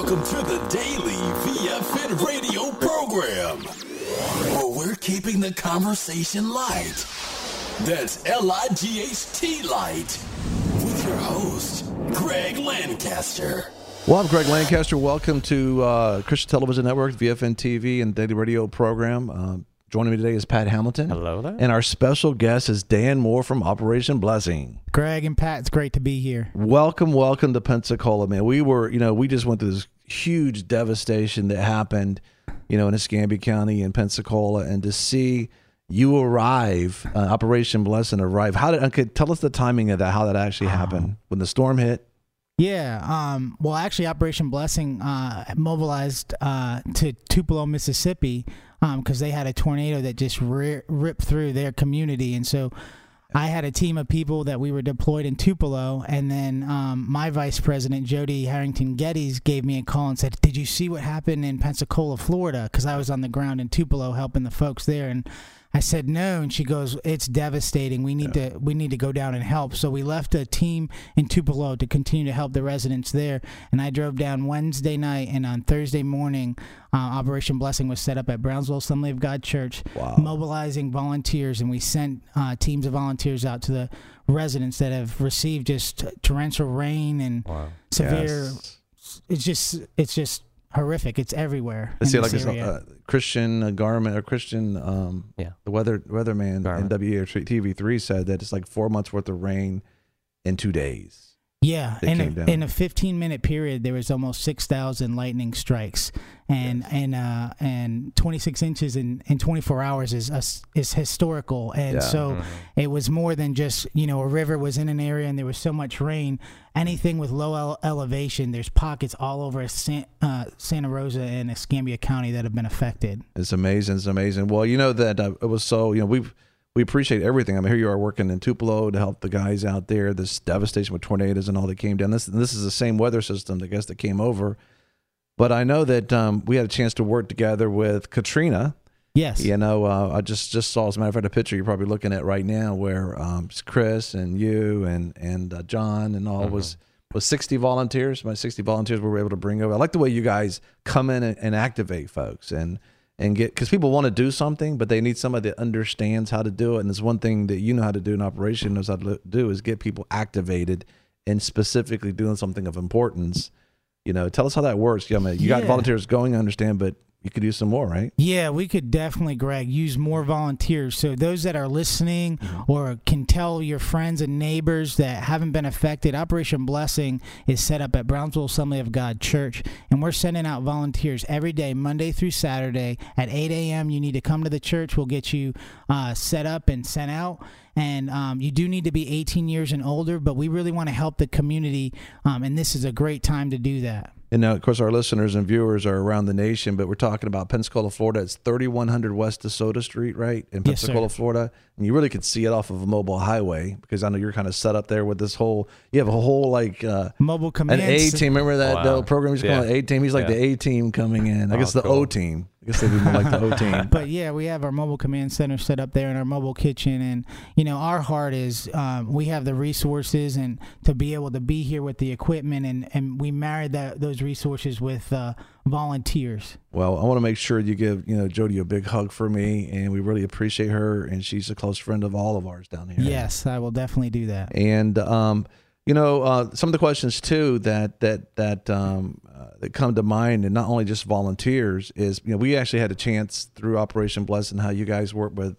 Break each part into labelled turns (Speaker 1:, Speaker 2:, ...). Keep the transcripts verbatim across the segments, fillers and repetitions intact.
Speaker 1: Welcome to the daily V F N radio program, where we're keeping the conversation light. That's L I G H T light. With your host, Greg Lancaster.
Speaker 2: Well, I'm Greg Lancaster. Welcome to uh, Christian Television Network, V F N T V, and daily radio program. Uh, joining me today is Pat Hamilton.
Speaker 3: Hello there.
Speaker 2: And our special guest is Dan Moore from Operation Blessing.
Speaker 4: Greg and Pat, it's great to be here.
Speaker 2: Welcome, welcome to Pensacola, man. We were, you know, we just went through this huge devastation that happened, you know, in Escambia County in Pensacola, and to see you arrive, uh, Operation Blessing arrive. How did? Okay, tell us the timing of that. How that actually happened when the storm hit.
Speaker 4: Yeah, um, well, actually, Operation Blessing uh, mobilized uh, to Tupelo, Mississippi, because um, they had a tornado that just ri- ripped through their community. And so I had a team of people that we were deployed in Tupelo, and then um, my vice president, Jody Harrington Geddes, gave me a call and said, did you see what happened in Pensacola, Florida? Because I was on the ground in Tupelo helping the folks there. And I said no, and she goes, it's devastating. We need yeah. to we need to go down and help. So we left a team in Tupelo to continue to help the residents there, and I drove down Wednesday night, and on Thursday morning, uh, Operation Blessing was set up at Brownsville Assembly of God Church,
Speaker 2: wow.
Speaker 4: mobilizing volunteers, and we sent uh, teams of volunteers out to the residents that have received just torrential rain and
Speaker 3: wow.
Speaker 4: severe.
Speaker 2: Yes.
Speaker 4: It's just it's just. horrific. It's everywhere.
Speaker 2: Let's see, like it's a Christian uh, Garment or Christian, um,
Speaker 3: yeah.
Speaker 2: the weather weatherman
Speaker 3: Garment.
Speaker 2: in W A T V three said that it's like four months worth of rain in two days.
Speaker 4: Yeah, in
Speaker 2: a,
Speaker 4: in a fifteen minute period, there was almost six thousand lightning strikes, and
Speaker 2: yes.
Speaker 4: and uh, and twenty-six inches in, in twenty-four hours is uh, is historical, and
Speaker 2: yeah.
Speaker 4: so
Speaker 3: mm-hmm.
Speaker 4: it was more than just, you know, a river was in an area and there was so much rain. Anything with low ele- elevation, there's pockets all over San, uh, Santa Rosa and Escambia County that have been affected.
Speaker 2: It's amazing. It's amazing. Well, you know that uh, it was so, you know, we've we appreciate everything. I mean, here you are working in Tupelo to help the guys out there. This devastation with tornadoes and all that came down. This this is the same weather system, I guess, that came over. But I know that um, we had a chance to work together with Katrina.
Speaker 4: Yes.
Speaker 2: You know, uh, I just, just saw, as a matter of fact, a picture you're probably looking at right now where um, Chris and you and and uh, John and all mm-hmm. was was sixty volunteers. My sixty volunteers we were able to bring over. I like the way you guys come in and, and activate folks and and get, because people want to do something, but they need somebody that understands how to do it. And there's one thing that you know how to do in operation, knows how to do, is get people activated and specifically doing something of importance. You know, tell us how that works. I mean, you
Speaker 4: yeah.
Speaker 2: got volunteers going, I understand, but you could use some more, right?
Speaker 4: Yeah, we could definitely, Greg, use more volunteers. So those that are listening mm-hmm. or can tell your friends and neighbors that haven't been affected, Operation Blessing is set up at Brownsville Assembly of God Church, and we're sending out volunteers every day, Monday through Saturday at eight a.m. You need to come to the church. We'll get you uh, set up and sent out. And um, you do need to be eighteen years and older, but we really want to help the community, um, and this is a great time to do that.
Speaker 2: And now, of course, our listeners and viewers are around the nation, but we're talking about Pensacola, Florida. It's thirty-one hundred West DeSoto Street, right, in Pensacola,
Speaker 4: yes,
Speaker 2: Florida. And you really could see it off of a mobile highway, because I know you're kind of set up there with this whole, you have a whole, like, uh,
Speaker 4: mobile command.
Speaker 2: An A-team. Remember that
Speaker 3: wow.
Speaker 2: the program used to
Speaker 3: yeah.
Speaker 2: call it A-team? He's like
Speaker 3: yeah.
Speaker 2: the A-team coming in. I
Speaker 3: oh,
Speaker 2: guess the
Speaker 3: cool.
Speaker 2: O-team. I guess they'd be more like the O-team.
Speaker 4: But, yeah, we have our mobile command center set up there in our mobile kitchen. And, you know, our heart is um, we have the resources and to be able to be here with the equipment. And, and we married that those resources with uh, volunteers.
Speaker 2: Well, I want to make sure you give, you know, Jody a big hug for me. And we really appreciate her. And she's a close friend of all of ours down here.
Speaker 4: Yes, I will definitely do that.
Speaker 2: And, um, you know, uh, some of the questions, too, that that that um, uh, that come to mind, and not only just volunteers, is, you know, we actually had a chance through Operation Blessing, how you guys worked with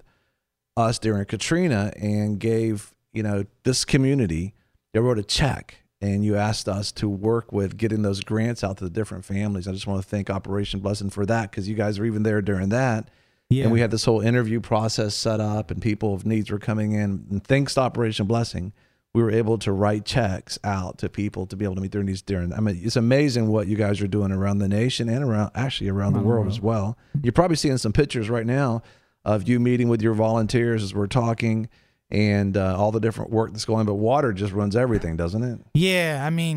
Speaker 2: us during Katrina and gave, you know, this community, they wrote a check, and you asked us to work with getting those grants out to the different families. I just want to thank Operation Blessing for that, because you guys were even there during that.
Speaker 4: Yeah.
Speaker 2: And we had this whole interview process set up, and people of needs were coming in. And thanks to Operation Blessing, we were able to write checks out to people to be able to meet their needs during. I mean, it's amazing what you guys are doing around the nation and around, actually around the world as well. You're probably seeing some pictures right now of you meeting with your volunteers as we're talking, and uh, all the different work that's going on. But water just runs everything, doesn't it?
Speaker 4: Yeah, I mean, gr-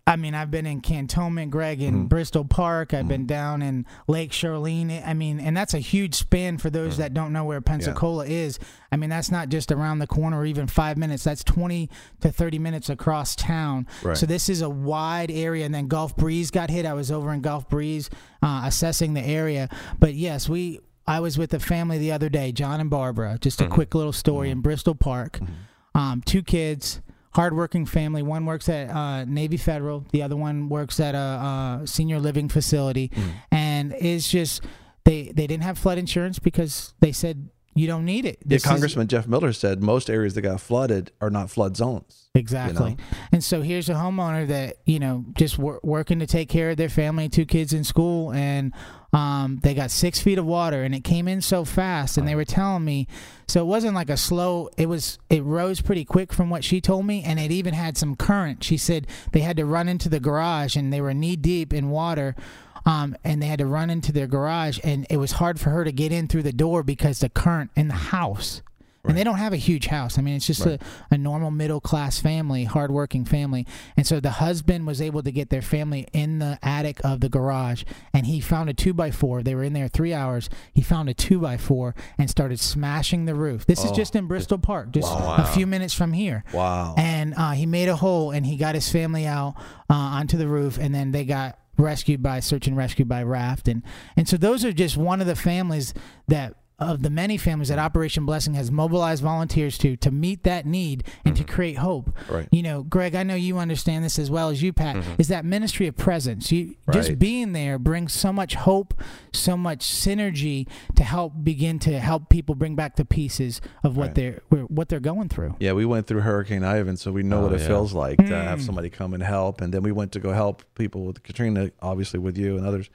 Speaker 4: I mean, I've been in Cantonment, Greg, in mm-hmm. Bristol Park. I've mm-hmm. been down in Lake Charlene. I mean, and that's a huge span for those mm-hmm. that don't know where Pensacola yeah. is. I mean, that's not just around the corner or even five minutes. That's twenty to thirty minutes across town. Right. So this is a wide area. And then Gulf Breeze got hit. I was over in Gulf Breeze uh, assessing the area. But, yes, we. I was with a family the other day, John and Barbara. Just a mm-hmm. quick little story mm-hmm. in Bristol Park. Mm-hmm. Um, two kids. Hardworking family. One works at uh, Navy Federal. The other one works at a uh, senior living facility. Mm. And it's just they they didn't have flood insurance because they said you don't need it.
Speaker 2: This yeah, Congressman is, Jeff Miller said most areas that got flooded are not flood zones.
Speaker 4: Exactly. You know? And so here's a homeowner that, you know, just wor- working to take care of their family, two kids in school, and um, they got six feet of water, and it came in so fast. And they were telling me, so it wasn't like a slow, it was, it rose pretty quick from what she told me, and it even had some current. She said they had to run into the garage, and they were knee deep in water. Um, and they had to run into their garage, and it was hard for her to get in through the door because the current in the house. Right. And they don't have a huge house. I mean, it's just right. a, a normal middle-class family, hardworking family. And so the husband was able to get their family in the attic of the garage, and he found a two by four. They were in there three hours. He found a two by four and started smashing the roof. This oh. is just in Bristol Park, just wow. a few minutes from here.
Speaker 2: Wow.
Speaker 4: And uh, he made a hole, and he got his family out uh, onto the roof, and then they got rescued by search and rescue by raft. And, and so those are just one of the families that of the many families that Operation Blessing has mobilized volunteers to to meet that need and mm-hmm. to create hope.
Speaker 2: Right.
Speaker 4: You know, Greg, I know you understand this as well as you, Pat, mm-hmm. is that ministry of presence. You right. just being there brings so much hope, so much synergy to help begin to help people bring back the pieces of what right. they're what they're going through.
Speaker 2: Yeah, we went through Hurricane Ivan, so we know oh, what it yeah. feels like mm. to have somebody come and help. And then we went to go help people with Katrina, obviously with you and others.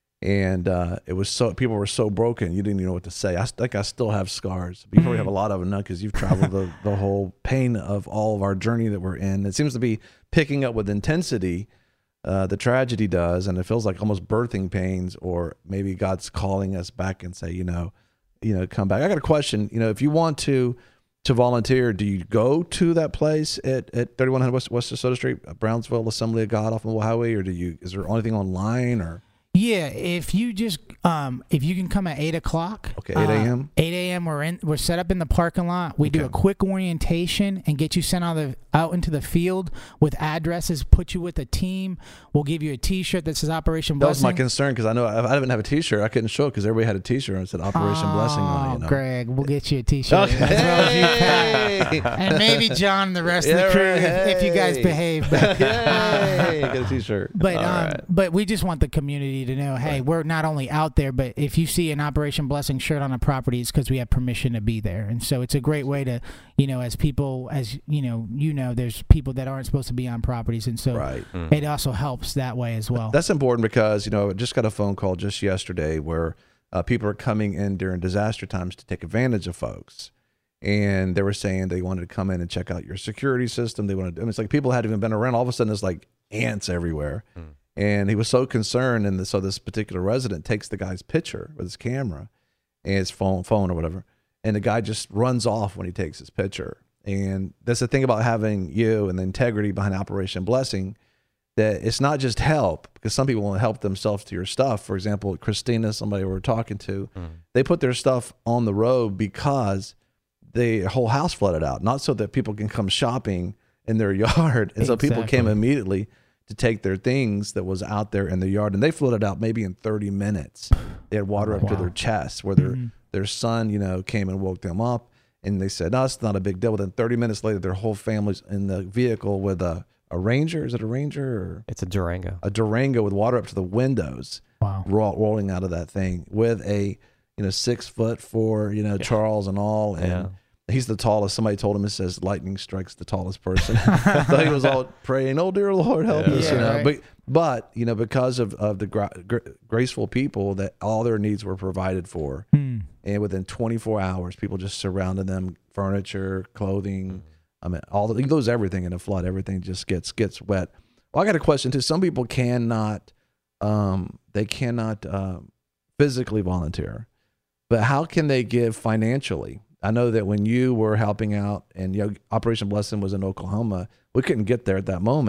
Speaker 2: And uh, it was so people were so broken, you didn't even know what to say. I think I still have scars. You probably have a lot of them now because you've traveled the, the whole pain of all of our journey that we're in. It seems to be picking up with intensity. Uh, the tragedy does, and it feels like almost birthing pains, or maybe God's calling us back and say, you know, you know, come back. I got a question. You know, if you want to to volunteer, do you go to that place at, at thirty-one hundred West West DeSoto Street, Brownsville Assembly of God off of Highway, or do you? Is there anything online or?
Speaker 4: Yeah, if you just um, if you can come at eight o'clock.
Speaker 2: Okay, eight a.m.
Speaker 4: Uh, eight a.m. We're in. We're set up in the parking lot. We okay. do a quick orientation and get you sent out the out into the field with addresses. Put you with a team. We'll give you a T-shirt that says Operation Blessing.
Speaker 2: That was my concern because I know I, I didn't have a T-shirt. I couldn't show it because everybody had a T-shirt and it said Operation
Speaker 4: oh,
Speaker 2: Blessing on it. You know?
Speaker 4: Greg, we'll get you a T-shirt okay. as well as you can. And maybe John and the rest yeah, of the crew right. if, if you guys behave. But,
Speaker 2: Yay. Uh, get a T-shirt.
Speaker 4: But um, right. but we just want the community to know, hey, right. we're not only out there, but if you see an Operation Blessing shirt on a property, it's because we have permission to be there. And so it's a great way to, you know, as people, as you know, you know, there's people that aren't supposed to be on properties. And so
Speaker 2: right. mm.
Speaker 4: it also helps that way as well.
Speaker 2: That's important because, you know, I just got a phone call just yesterday where uh, people are coming in during disaster times to take advantage of folks. And they were saying they wanted to come in and check out your security system. They wanted, I mean, it's like people hadn't even been around. All of a sudden, there's like ants everywhere. Mm. And he was so concerned. And the, so this particular resident takes the guy's picture with his camera and his phone, phone or whatever. And the guy just runs off when he takes his picture. And that's the thing about having you and the integrity behind Operation Blessing, that it's not just help, because some people won't help themselves to your stuff. For example, Christina, somebody we were talking to, mm. they put their stuff on the road because the whole house flooded out, not so that people can come shopping in their yard. And exactly. so people came immediately to take their things that was out there in the yard, and they flooded out maybe in thirty minutes. They had water up wow. to their chest, where their mm-hmm. their son, you know, came and woke them up, and they said, no, it's not a big deal. Within thirty minutes later, their whole family's in the vehicle with a, a Ranger. Is it a Ranger? Or
Speaker 3: it's a Durango.
Speaker 2: A Durango with water up to the windows,
Speaker 4: wow.
Speaker 2: ro- rolling out of that thing with a, you know, six foot four, you know, yeah. Charles and all. And yeah. he's the tallest. Somebody told him, it says lightning strikes the tallest person. I thought he was all praying, oh, dear Lord, help yeah. us.
Speaker 4: Yeah,
Speaker 2: you know,
Speaker 4: right.
Speaker 2: but, but, you know, because of, of the gra- gra- graceful people, that all their needs were provided for.
Speaker 4: Mm.
Speaker 2: And within twenty-four hours, people just surrounded them, furniture, clothing. I mean, all the, you lose everything in a flood. Everything just gets gets wet. Well, I got a question too. Some people cannot, um, they cannot um, physically volunteer, but how can they give financially? I know that when you were helping out, and you know, Operation Blessing was in Oklahoma, we couldn't get there at that moment.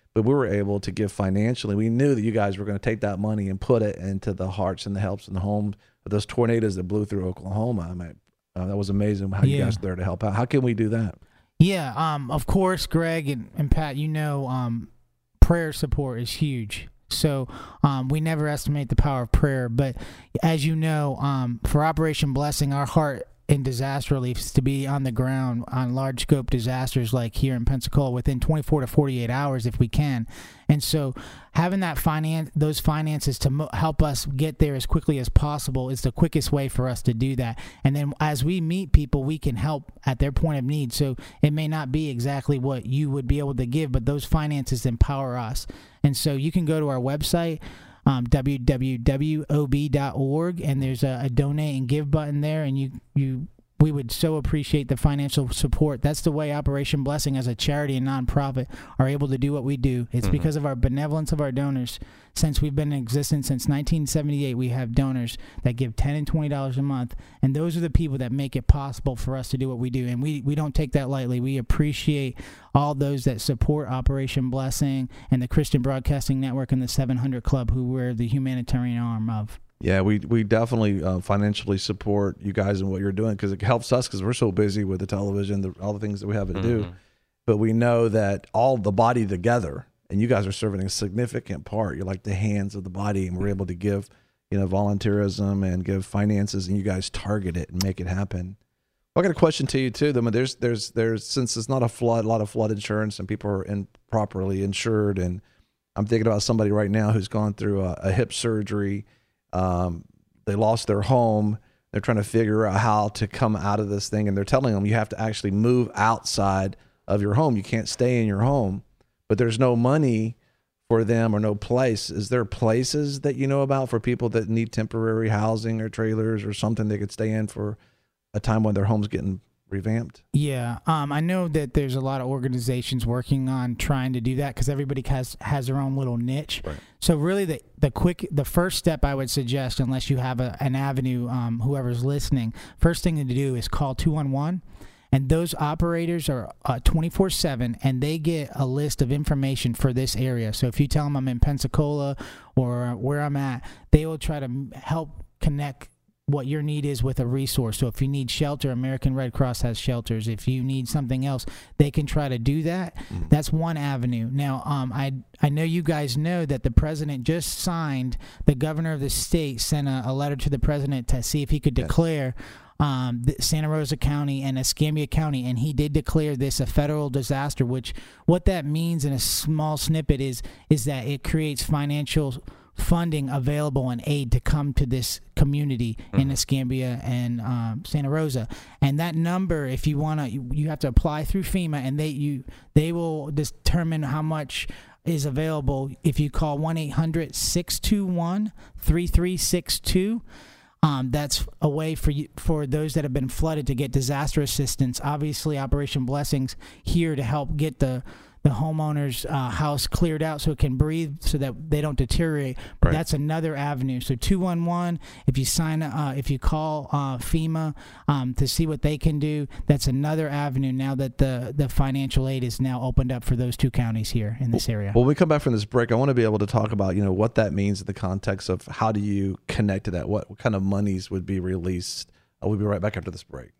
Speaker 2: but we were able to give financially. We knew that you guys were going to take that money and put it into the hearts and the helps and the homes of those tornadoes that blew through Oklahoma. I mean, uh, that was amazing how you
Speaker 4: Yeah.
Speaker 2: guys are there to help out. How can we do that?
Speaker 4: Yeah, um, of course, Greg and, and Pat, you know, um, prayer support is huge. So um, we never estimate the power of prayer. But as you know, um, for Operation Blessing, our heart in disaster relief is to be on the ground on large scope disasters like here in Pensacola within twenty-four to forty-eight hours if we can. And so having that finance, those finances to mo- help us get there as quickly as possible is the quickest way for us to do that. And then as we meet people, we can help at their point of need. So it may not be exactly what you would be able to give, but those finances empower us. And so you can go to our website, Um, w w w dot o b dot org, and there's a, a donate and give button there, and you you we would so appreciate the financial support. That's the way Operation Blessing as a charity and nonprofit are able to do what we do. It's mm-hmm. because of our benevolence of our donors. Since we've been in existence since nineteen seventy-eight, we have donors that give ten dollars and twenty dollars a month, and those are the people that make it possible for us to do what we do, and we, we don't take that lightly. We appreciate all those that support Operation Blessing and the Christian Broadcasting Network and the seven hundred Club, who we're the humanitarian arm of.
Speaker 2: Yeah, we we definitely uh, financially support you guys and what you're doing because it helps us because we're so busy with the television, the, all the things that we have to mm-hmm. do. But we know that all the body together, and you guys are serving a significant part. You're like the hands of the body, and we're able to give, you know, volunteerism and give finances, and you guys target it and make it happen. Well, I got a question to you too. I mean, there's there's there's since it's not a flood, a lot of flood insurance, and people are improperly insured. And I'm thinking about somebody right now who's gone through a, a hip surgery. Um, they lost their home. They're trying to figure out how to come out of this thing, and they're telling them you have to actually move outside of your home. You can't stay in your home, but there's no money for them or no place. Is there places that you know about for people that need temporary housing or trailers or something they could stay in for a time when their home's getting revamped?
Speaker 4: Yeah, um, I know that there's a lot of organizations working on trying to do that because everybody has has their own little niche. Right. So really, the the quick the first step I would suggest, unless you have a, an avenue, um, whoever's listening, first thing to do is call two one one, and those operators are uh, twenty-four seven, and they get a list of information for this area. So if you tell them I'm in Pensacola or where I'm at, they will try to help connect what your need is with a resource. So if you need shelter, American Red Cross has shelters. If you need something else, they can try to do that. Mm. That's one avenue. Now, um, I I know you guys know that the president just signed, the governor of the state sent a, a letter to the president to see if he could yes. declare um, Santa Rosa County and Escambia County, and he did declare this a federal disaster, which what that means in a small snippet is is that it creates financial funding available and aid to come to this community mm-hmm. in Escambia and um, Santa Rosa. And that number, if you want to, you, you have to apply through FEMA, and they you they will determine how much is available if you call one eight hundred six two one three three six two. Um, that's a way for you, for those that have been flooded to get disaster assistance. Obviously, Operation Blessings here to help get the the homeowner's uh, house cleared out so it can breathe so that they don't deteriorate. But right. that's another avenue. So two one one, if you sign, uh, if you call uh, FEMA um, to see what they can do, that's another avenue now that the, the financial aid is now opened up for those two counties here in this area.
Speaker 2: Well, when we come back from this break, I want to be able to talk about, you know, what that means in the context of how do you connect to that? What, what kind of monies would be released? Uh, we'll be right back after this break.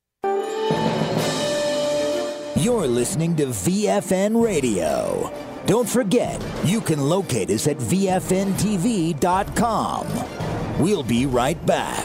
Speaker 3: You're listening to V F N Radio. Don't forget, you can locate us at V F N T V dot com. We'll be right back.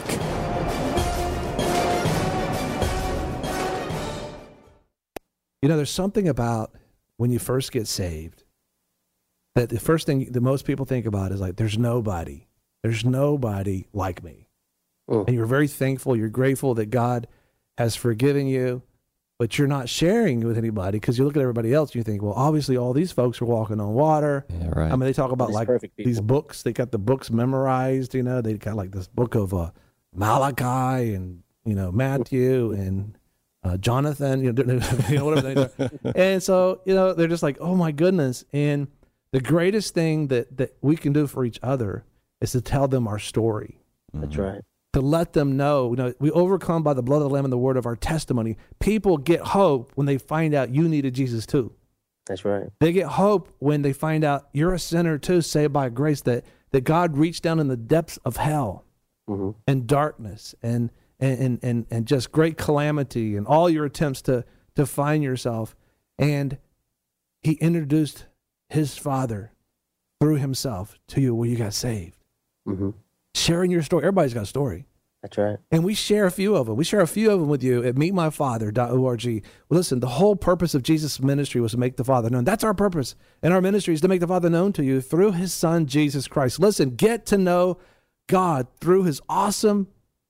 Speaker 2: You know, there's something about when you first get saved that the first thing that most people think about is like, there's nobody. There's nobody like me. Mm. And you're very thankful. You're grateful that God has forgiven you. But you're not sharing with anybody because you look at everybody else and you think, well, obviously all these folks are walking on water.
Speaker 5: Yeah, right.
Speaker 2: I mean, they talk about like these books. They got the books memorized, you know. They got like this book of uh, Malachi and, you know, Matthew and uh, Jonathan, you know, you know, whatever they are. And so, you know, they're just like, oh, my goodness. And the greatest thing that, that we can do for each other is to tell them our story.
Speaker 5: That's
Speaker 2: mm-hmm.
Speaker 5: right.
Speaker 2: To let them know, you know, we overcome by the blood of the Lamb and the word of our testimony. People get hope when they find out you needed Jesus too.
Speaker 5: That's right.
Speaker 2: They get hope when they find out you're a sinner too, saved by grace, that, that God reached down in the depths of hell mm-hmm. and darkness and, and, and, and just great calamity and all your attempts to, to find yourself. And he introduced his Father through himself to you where you got saved. Mm-hmm. Sharing your story. Everybody's got a story.
Speaker 5: That's right.
Speaker 2: And we share a few of them. We share a few of them with you at meet my father dot org. Well, listen, the whole purpose of Jesus' ministry was to make the Father known. That's our purpose. And our ministry is to make the Father known to you through his Son, Jesus Christ. Listen, get to know God through his awesome,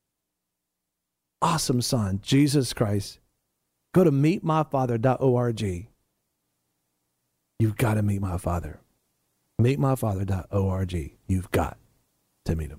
Speaker 2: awesome Son, Jesus Christ. Go to meet my father dot org. You've got to meet my Father. meet my father dot org. You've got to meet him.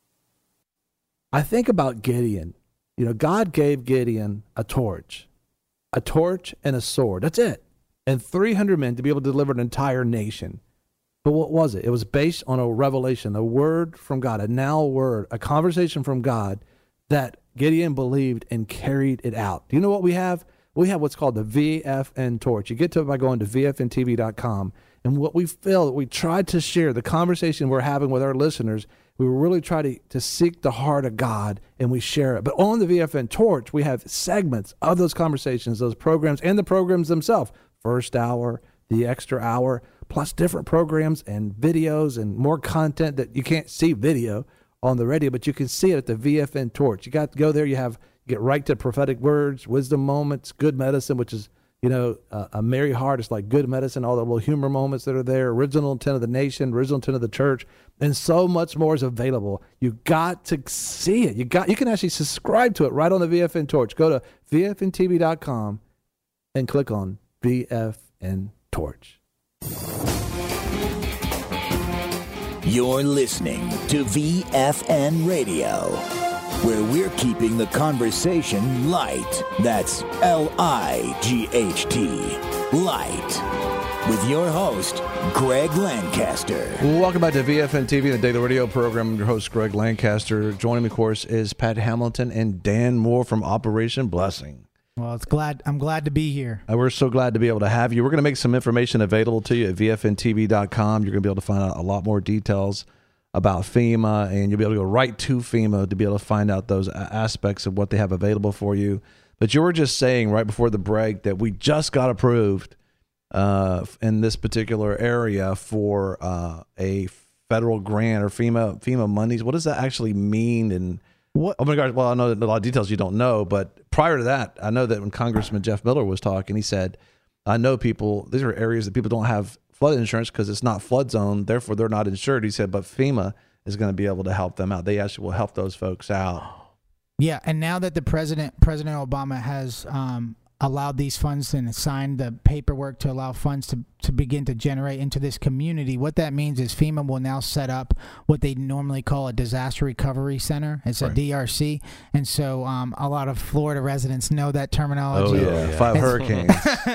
Speaker 2: I think about Gideon. You know, God gave Gideon a torch, a torch and a sword. That's it. And three hundred men to be able to deliver an entire nation. But what was it? It was based on a revelation, a word from God, a now word, a conversation from God that Gideon believed and carried it out. Do you know what we have? We have what's called the V F N torch. You get to it by going to V F N T V dot com. And what we feel, we tried to share, the conversation we're having with our listeners, we really try to, to seek the heart of God, and we share it. But on the V F N torch, we have segments of those conversations, those programs, and the programs themselves. First hour, the extra hour, plus different programs and videos and more content that you can't see video on the radio, but you can see it at the V F N torch. You got to go there. You have get right to prophetic words, wisdom moments, good medicine, which is, you know, uh, a merry heart is like good medicine, all the little humor moments that are there, original intent of the nation, original intent of the church, and so much more is available. You got to see it. You got you can actually subscribe to it right on the V F N torch. Go to V F N T V dot com and click on V F N torch.
Speaker 3: You're listening to V F N Radio, where we're keeping the conversation light. That's L I G H T, light. With your host, Greg Lancaster.
Speaker 2: Welcome back to V F N T V, the daily radio program. I'm your host, Greg Lancaster. Joining me, of course, is Pat Hamilton and Dan Moore from Operation Blessing.
Speaker 4: Well, it's glad I'm glad to be here.
Speaker 2: Uh, we're so glad to be able to have you. We're going to make some information available to you at V F N T V dot com. You're going to be able to find out a lot more details about FEMA, and you'll be able to go right to FEMA to be able to find out those aspects of what they have available for you. But you were just saying right before the break that we just got approved uh, in this particular area for uh, a federal grant or FEMA FEMA monies. What does that actually mean? And
Speaker 4: What?
Speaker 2: Oh my gosh! Well, I know that a lot of details you don't know, but prior to that, I know that when Congressman Jeff Miller was talking, he said, "I know people. These are areas that people don't have flood insurance because it's not flood zone, therefore they're not insured." He said, "But FEMA is going to be able to help them out. They actually will help those folks out."
Speaker 4: Yeah, and now that the president, President Obama, has um, allowed these funds and signed the paperwork to allow funds to, to begin to generate into this community, what that means is FEMA will now set up what they normally call a disaster recovery center. It's a right. D R C. And so um, a lot of Florida residents know that terminology.
Speaker 2: Oh, yeah. yeah. Five hurricanes.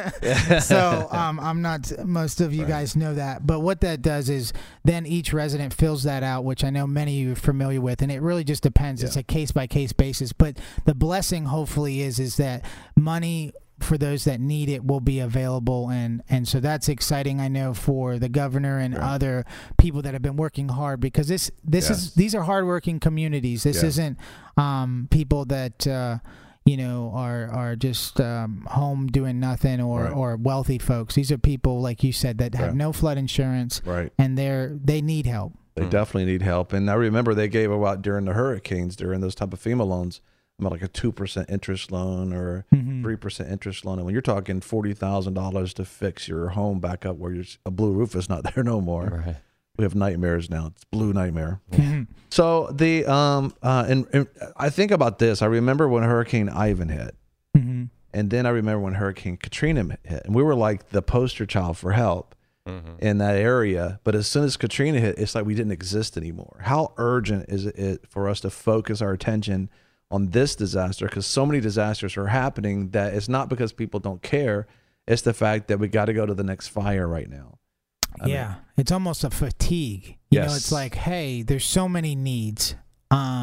Speaker 4: So um, I'm not, most of you right. guys know that. But what that does is then each resident fills that out, which I know many of you are familiar with. And it really just depends. Yeah. It's a case-by-case basis. But the blessing, hopefully, is, is that money for those that need it will be available, and and so that's exciting, I know, for the governor and right. other people that have been working hard, because this this yes. is these are hardworking communities. This yes. isn't um people that uh you know are are just um home doing nothing, or right. or wealthy folks. These are people, like you said, that have right. no flood insurance,
Speaker 2: right.
Speaker 4: and they're they need help.
Speaker 2: They mm. definitely need help. And I remember they gave out during the hurricanes, during those type of FEMA loans, about like a two percent interest loan or mm-hmm. three percent interest loan. And when you're talking forty thousand dollars to fix your home back up where a blue roof is not there no more. Right. We have nightmares now. It's blue nightmare. Mm-hmm. So the, um, uh, and, and I think about this. I remember when Hurricane Ivan hit, mm-hmm. and then I remember when Hurricane Katrina hit, and we were like the poster child for help mm-hmm. in that area. But as soon as Katrina hit, it's like we didn't exist anymore. How urgent is it for us to focus our attention on this disaster, because so many disasters are happening that it's not because people don't care. It's the fact that we got to go to the next fire right now. I
Speaker 4: yeah, mean, it's almost a fatigue. You
Speaker 2: yes.
Speaker 4: know, it's like, hey, there's so many needs. Um,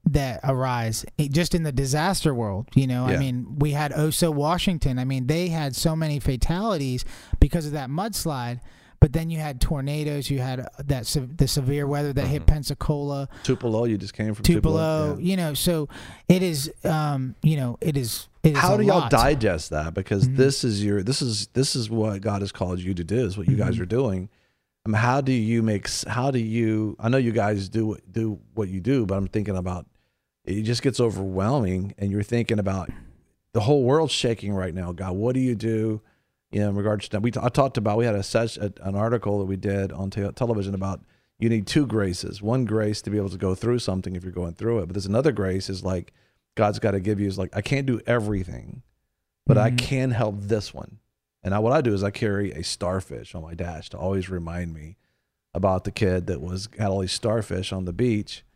Speaker 4: that arise it, just in the disaster world. You know,
Speaker 2: Yeah.
Speaker 4: I mean, we had Oso, Washington. I mean, they had so many fatalities because of that mudslide. But then you had tornadoes. You had that se- the severe weather that hit Pensacola,
Speaker 2: Tupelo, you just came from
Speaker 4: Tupelo.
Speaker 2: Tupelo.
Speaker 4: You know, so it is. Um, you know, it is. It is
Speaker 2: How
Speaker 4: a
Speaker 2: do y'all
Speaker 4: lot.
Speaker 2: digest that? Because
Speaker 4: Mhm.
Speaker 2: this is your this is this is what God has called you to do. Is what you guys
Speaker 4: Mhm.
Speaker 2: are doing. I mean, how do you make? s- How do you? I know you guys do what- do what you do, but I'm thinking about it. Just gets overwhelming, and you're thinking about the whole world's shaking right now. God, what do you do? You know, in regards to that, we t- I talked about we had a session, an article that we did on te- television about you need two graces. One grace to be able to go through something if you're going through it, but there's another grace is like God's got to give you is like I can't do everything, but I
Speaker 4: Mhm.
Speaker 2: can help this one. And I, what I do is I carry a starfish on my dash to always remind me about the kid that was had all these starfish on the beach,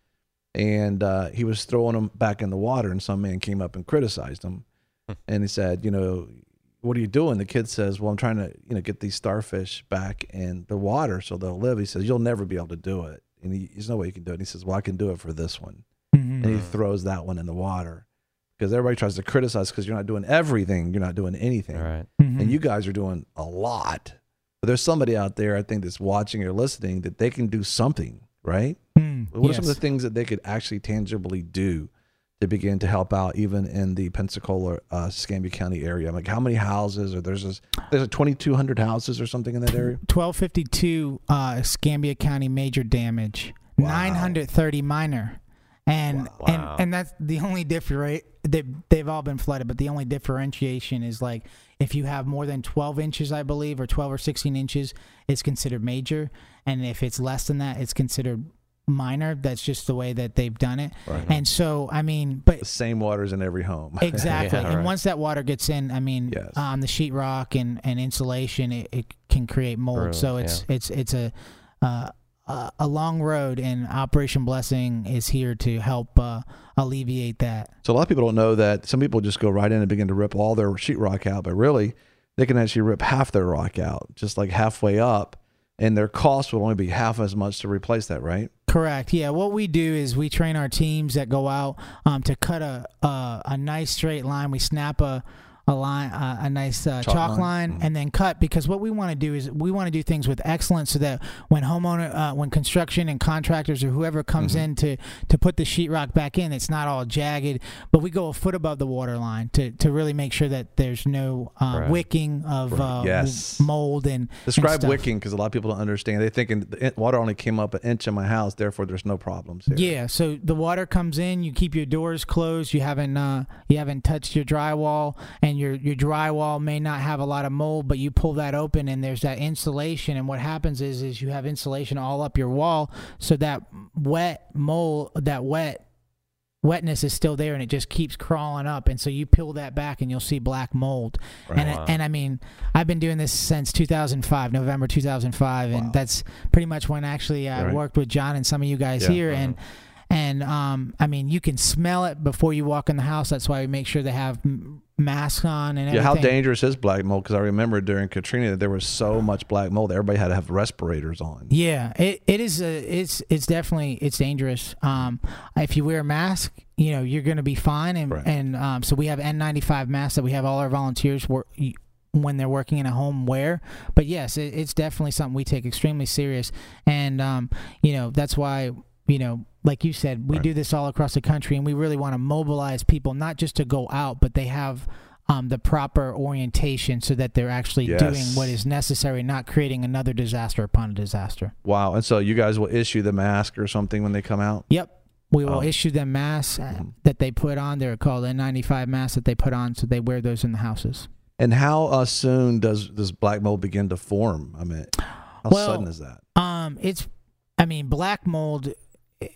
Speaker 2: and uh, he was throwing them back in the water, and some man came up and criticized him, and he said, you know, what are you doing? The kid says, well, I'm trying to, you know, get these starfish back in the water so they'll live. He says, you'll never be able to do it. And he, there's no way you can do it. And he says, well, I can do it for this one.
Speaker 4: Mhm.
Speaker 2: And he throws that one in the water because everybody tries to criticize because you're not doing everything. You're not doing anything.
Speaker 5: All right.
Speaker 4: Mhm.
Speaker 2: And you guys are doing a lot. But there's somebody out there, I think, that's watching or listening that they can do something, right?
Speaker 4: Mm,
Speaker 2: What are some of
Speaker 4: yes.
Speaker 2: the things that they could actually tangibly do to begin to help out, even in the Pensacola, uh, Escambia County area? Like, how many houses? Or there's this, there's like twenty-two hundred houses or something in that area.
Speaker 4: twelve fifty-two uh, Escambia County major damage,
Speaker 2: Wow.
Speaker 4: nine hundred thirty minor, and
Speaker 5: Wow.
Speaker 4: and
Speaker 5: Wow.
Speaker 4: and that's the only difference. They they've all been flooded, but the only differentiation is like if you have more than twelve inches, I believe, or twelve or sixteen inches, it's considered major, and if it's less than that, it's considered minor. That's just the way that they've done it.
Speaker 2: Right.
Speaker 4: And so, I mean, but
Speaker 2: The same waters in every home.
Speaker 4: exactly.
Speaker 5: Yeah,
Speaker 4: and
Speaker 5: right.
Speaker 4: once that water gets in, I mean,
Speaker 2: Yes.
Speaker 4: on the sheetrock and, and insulation, it, it can create mold.
Speaker 5: True,
Speaker 4: so it's it's it's a uh, a a long road, and Operation Blessing is here to help uh, alleviate that.
Speaker 2: So a lot of people don't know that some people just go right in and begin to rip all their sheetrock out, but really they can actually rip half their rock out, just like halfway up, and their cost will only be half as much to replace that, right?
Speaker 4: Correct. Yeah. What we do is we train our teams that go out um, to cut a, a a nice straight line. We snap a a line, uh, a nice uh,
Speaker 2: Chalk
Speaker 4: chalk,
Speaker 2: line.
Speaker 4: line,
Speaker 2: Mhm.
Speaker 4: and then cut. Because what we want to do is we want to do things with excellence, so that when homeowner, uh, when construction and contractors or whoever comes
Speaker 2: Mhm.
Speaker 4: in to to put the sheetrock back in, it's not all jagged. But we go a foot above the water line to to really make sure that there's no uh,
Speaker 5: Right.
Speaker 4: wicking of
Speaker 2: Right.
Speaker 4: uh,
Speaker 2: Yes.
Speaker 4: mold and
Speaker 2: Describe
Speaker 4: and stuff.
Speaker 2: wicking, because a lot of people don't understand. They're thinking the in- water only came up an inch in my house, therefore there's no problems here.
Speaker 4: Yeah, so the water comes in, you keep your doors closed, you haven't uh, you haven't touched your drywall, and your your drywall may not have a lot of mold, but you pull that open and there's that insulation, and what happens is is you have insulation all up your wall, so that wet mold, that wet wetness is still there, and it just keeps crawling up, and so you peel that back and you'll see black mold.
Speaker 2: Right.
Speaker 4: And
Speaker 5: Wow.
Speaker 4: and I mean, I've been doing this since two thousand five, November two thousand five, and
Speaker 2: Wow.
Speaker 4: that's pretty much when actually I
Speaker 2: Right.
Speaker 4: worked with John and some of you guys
Speaker 2: Yeah.
Speaker 4: here, and and um, I mean, you can smell it before you walk in the house. That's why we make sure they have m- masks on and everything.
Speaker 2: Yeah, how dangerous is black mold? Because I remember during Katrina that there was so much black mold, everybody had to have respirators on.
Speaker 4: Yeah, it, it is. A, it's it's definitely it's dangerous. Um, if you wear a mask, you know you're going to be fine. And
Speaker 2: Right.
Speaker 4: and um, so we have N ninety-five masks that we have all our volunteers work when they're working in a home wear. But yes, it, it's definitely something we take extremely serious. And um, you know that's why you know. Like you said, we
Speaker 2: Right.
Speaker 4: do this all across the country, and we really want to mobilize people, not just to go out, but they have um, the proper orientation so that they're actually
Speaker 2: Yes.
Speaker 4: doing what is necessary, not creating another disaster upon a disaster.
Speaker 2: Wow. And so you guys will issue the mask or something when they come out?
Speaker 4: Yep. We will
Speaker 2: Oh.
Speaker 4: issue them masks uh,
Speaker 2: Mhm.
Speaker 4: that they put on. They're called N ninety-five masks that they put on, so they wear those in the houses.
Speaker 2: And how uh, soon does does black mold begin to form? I mean, how
Speaker 4: Well,
Speaker 2: sudden is that?
Speaker 4: Um, it's, I mean, black mold. It,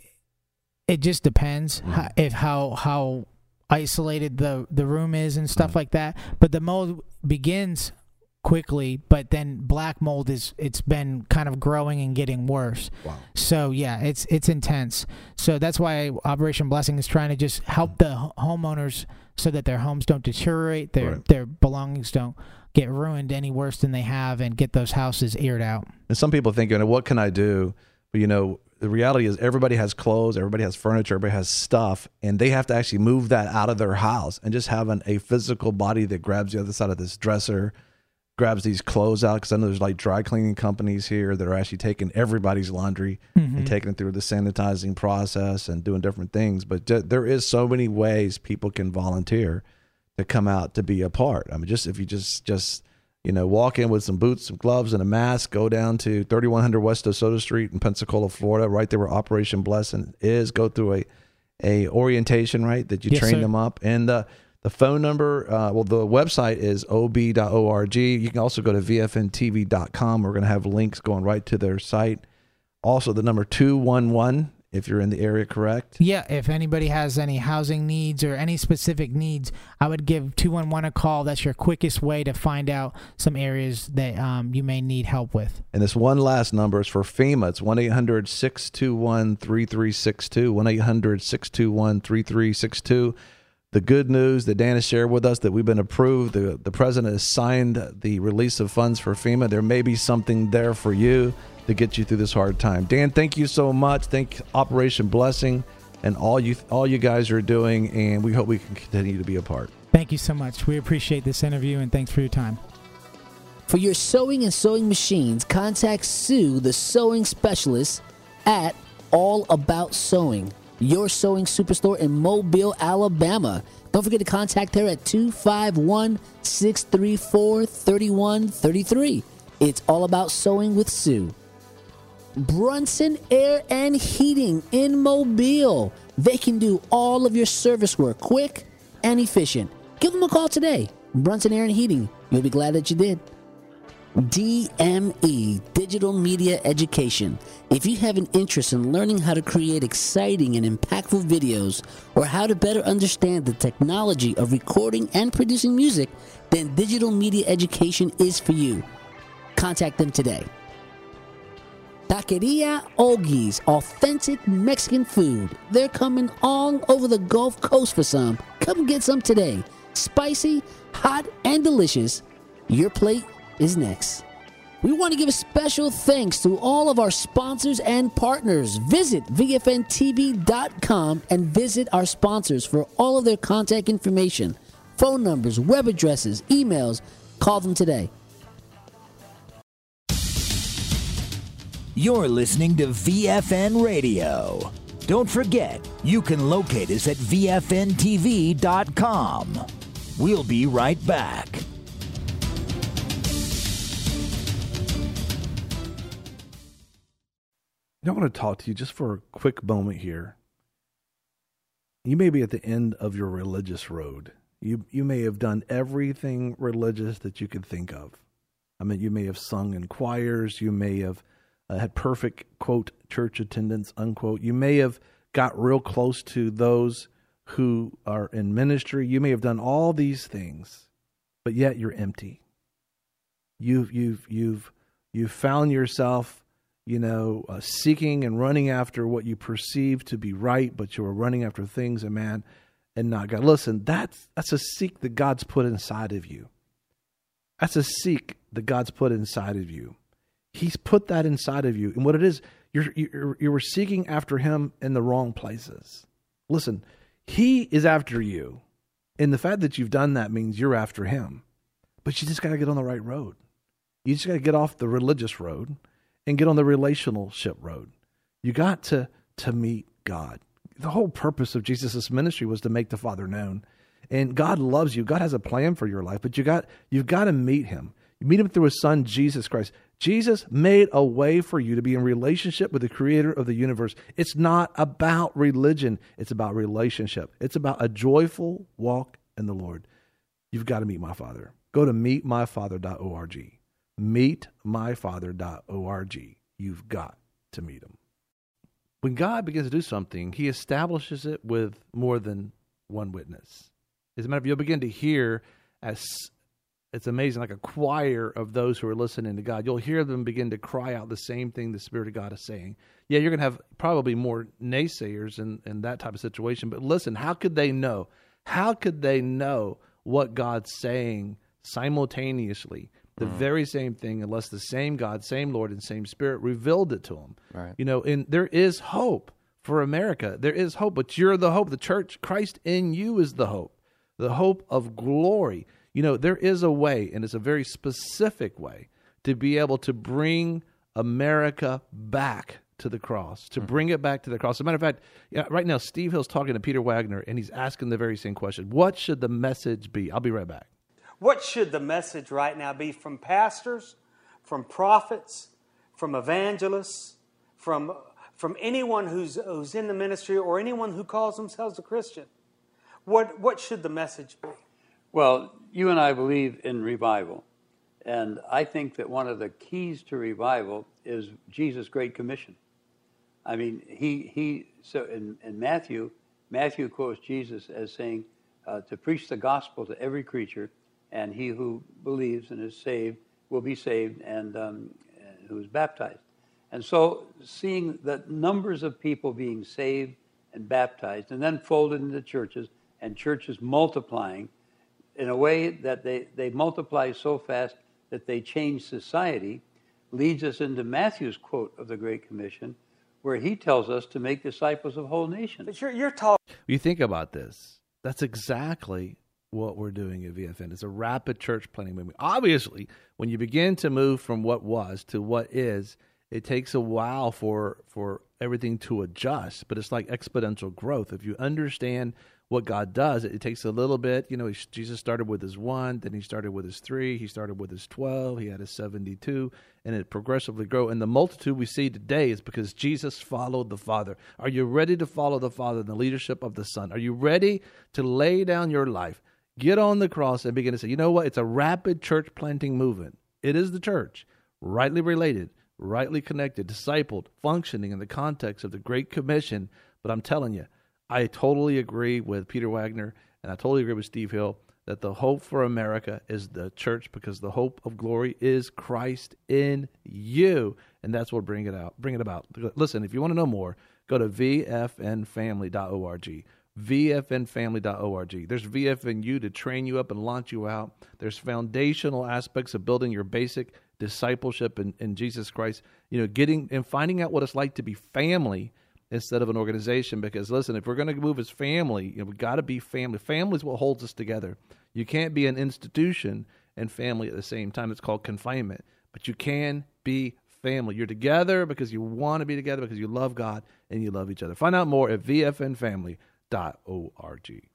Speaker 4: it just depends
Speaker 2: Mhm.
Speaker 4: how, if how how isolated the the room is and stuff
Speaker 2: Mhm.
Speaker 4: like that. But the mold begins quickly, but then black mold is it's been kind of growing and getting worse.
Speaker 2: Wow.
Speaker 4: So yeah, it's it's intense. So that's why Operation Blessing is trying to just help the ho- homeowners so that their homes don't deteriorate, their
Speaker 2: Right.
Speaker 4: their belongings don't get ruined any worse than they have, and get those houses aired out.
Speaker 2: And some people think, you know, what can I do? But, you know, the reality is everybody has clothes, everybody has furniture, everybody has stuff, and they have to actually move that out of their house. And just having a physical body that grabs the other side of this dresser, grabs these clothes out, because I know there's like dry cleaning companies here that are actually taking everybody's laundry mm-hmm. and taking it through the sanitizing process and doing different things. But d- there is so many ways people can volunteer to come out to be a part. I mean, just if you just just you know walk in with some boots, some gloves, and a mask, go down to thirty-one hundred West DeSoto Street in Pensacola, Florida, right there where Operation Blessing is. Go through a a orientation, right, that you
Speaker 4: yes,
Speaker 2: train
Speaker 4: sir.
Speaker 2: them up. And the the phone number, uh, well, the website is o b dot org. You can also go to v f n t v dot com. We're going to have links going right to their site. Also, the number two one one, if you're in the area, correct?
Speaker 4: Yeah, if anybody has any housing needs or any specific needs, I would give two one one a call. That's your quickest way to find out some areas that um, you may need help with.
Speaker 2: And this one last number is for FEMA. It's one eight hundred six two one three three six two, one eight hundred six two one three three six two. The good news that Dan has shared with us, that we've been approved. The, the president has signed the release of funds for FEMA. There may be something there for you to get you through this hard time. Dan, thank you so much. Thank Operation Blessing and all you all you guys are doing, and we hope we can continue to be a part.
Speaker 4: Thank you so much. We appreciate this interview, and thanks for your time.
Speaker 5: For your sewing and sewing machines, contact Sue, the sewing specialist, at All About Sewing, your sewing superstore in Mobile, Alabama. Don't forget to contact her at two five one, six three four, three one three three. It's All About Sewing with Sue. Brunson Air and Heating in Mobile. They can do all of your service work quick and efficient. Give them a call today. Brunson Air and Heating. You'll be glad that you did. D M E, Digital Media Education. If you have an interest in learning how to create exciting and impactful videos, or how to better understand the technology of recording and producing music, then Digital Media Education is for you. Contact them today. Taqueria Oggi's, authentic Mexican food. They're coming all over the Gulf Coast for some. Come get some today. Spicy, hot, and delicious. Your plate is next. We want to give a special thanks to all of our sponsors and partners. Visit v f n t v dot com and visit our sponsors for all of their contact information, phone numbers, web addresses, emails. Call them today.
Speaker 3: You're listening to V F N Radio. Don't forget, you can locate us at v f n t v dot com. We'll be right back.
Speaker 2: I want to talk to you just for a quick moment here. You may be at the end of your religious road. You you may have done everything religious that you could think of. I mean, you may have sung in choirs. You may have uh, had perfect, quote, church attendance, unquote. You may have got real close to those who are in ministry. You may have done all these things, but yet you're empty. You've you've you've you've found yourself, you know, uh, seeking and running after what you perceive to be right, but you are running after things, and man, and not God. Listen, that's that's a seek that God's put inside of you. That's a seek that God's put inside of you. He's put that inside of you, and what it is, you're you're you were seeking after Him in the wrong places. Listen, He is after you, and the fact that you've done that means you're after Him. But you just got to get on the right road. You just got to get off the religious road and get on the relationship road. You got to to meet God. The whole purpose of Jesus' ministry was to make the Father known. And God loves you. God has a plan for your life, but you got you've got to meet Him. You meet Him through His Son, Jesus Christ. Jesus made a way for you to be in relationship with the Creator of the universe. It's not about religion. It's about relationship. It's about a joyful walk in the Lord. You've got to meet my Father. Go to meet my father dot org. meet my father dot org. You've got to meet Him. When God begins to do something, He establishes it with more than one witness. As a matter of fact, you'll begin to hear, as it's amazing, like a choir of those who are listening to God. You'll hear them begin to cry out the same thing the Spirit of God is saying. Yeah, you're going to have probably more naysayers in, in that type of situation. But listen, how could they know? How could they know what God's saying simultaneously The mm. very same thing, unless the same God, same Lord, and same Spirit revealed it to them.
Speaker 6: Right.
Speaker 2: You know, and there is hope for America. There is hope, but you're the hope. The church, Christ in you is the hope, the hope of glory. You know, there is a way, and it's a very specific way, to be able to bring America back to the cross, to bring it back to the cross. As a matter of fact, yeah, right now, Steve Hill's talking to Peter Wagner, and he's asking the very same question. What should the message be? I'll be right back.
Speaker 7: What should the message right now be from pastors, from prophets, from evangelists, from, from anyone who's, who's in the ministry or anyone who calls themselves a Christian? What, what should the message be?
Speaker 8: Well, you and I believe in revival. And I think that one of the keys to revival is Jesus' Great Commission. I mean, he, he so in, in Matthew, Matthew quotes Jesus as saying uh, to preach the gospel to every creature, and he who believes and is saved will be saved, and um, who is baptized. And so seeing the numbers of people being saved and baptized and then folded into churches, and churches multiplying in a way that they, they multiply so fast that they change society, leads us into Matthew's quote of the Great Commission, where he tells us to make disciples of whole nations.
Speaker 7: But you're, you're talking.
Speaker 2: You think about this. That's exactly what we're doing at V F N. It's a rapid church planting movement. Obviously, when you begin to move from what was to what is, it takes a while for for everything to adjust, but it's like exponential growth. If you understand what God does, it, it takes a little bit. You know, he, Jesus started with his one, then he started with his three, he started with his twelve, he had his seventy-two, and it progressively grew. And the multitude we see today is because Jesus followed the Father. Are you ready to follow the Father in the leadership of the Son? Are you ready to lay down your life, get on the cross, and begin to say, you know what? It's a rapid church planting movement. It is the church, rightly related, rightly connected, discipled, functioning in the context of the Great Commission. But I'm telling you, I totally agree with Peter Wagner, and I totally agree with Steve Hill, that the hope for America is the church, because the hope of glory is Christ in you, and that's what bring it out, bring it about. Listen, if you want to know more, go to v f n family dot org. v f n family dot org. There's V F N U to train you up and launch you out. There's foundational aspects of building your basic discipleship in, in Jesus Christ. You know, getting and finding out what it's like to be family instead of an organization. Because listen, if we're going to move as family, you know, we got to be family. Family is what holds us together. You can't be an institution and family at the same time. It's called confinement. But you can be family. You're together because you want to be together, because you love God and you love each other. Find out more at v f n family dot org.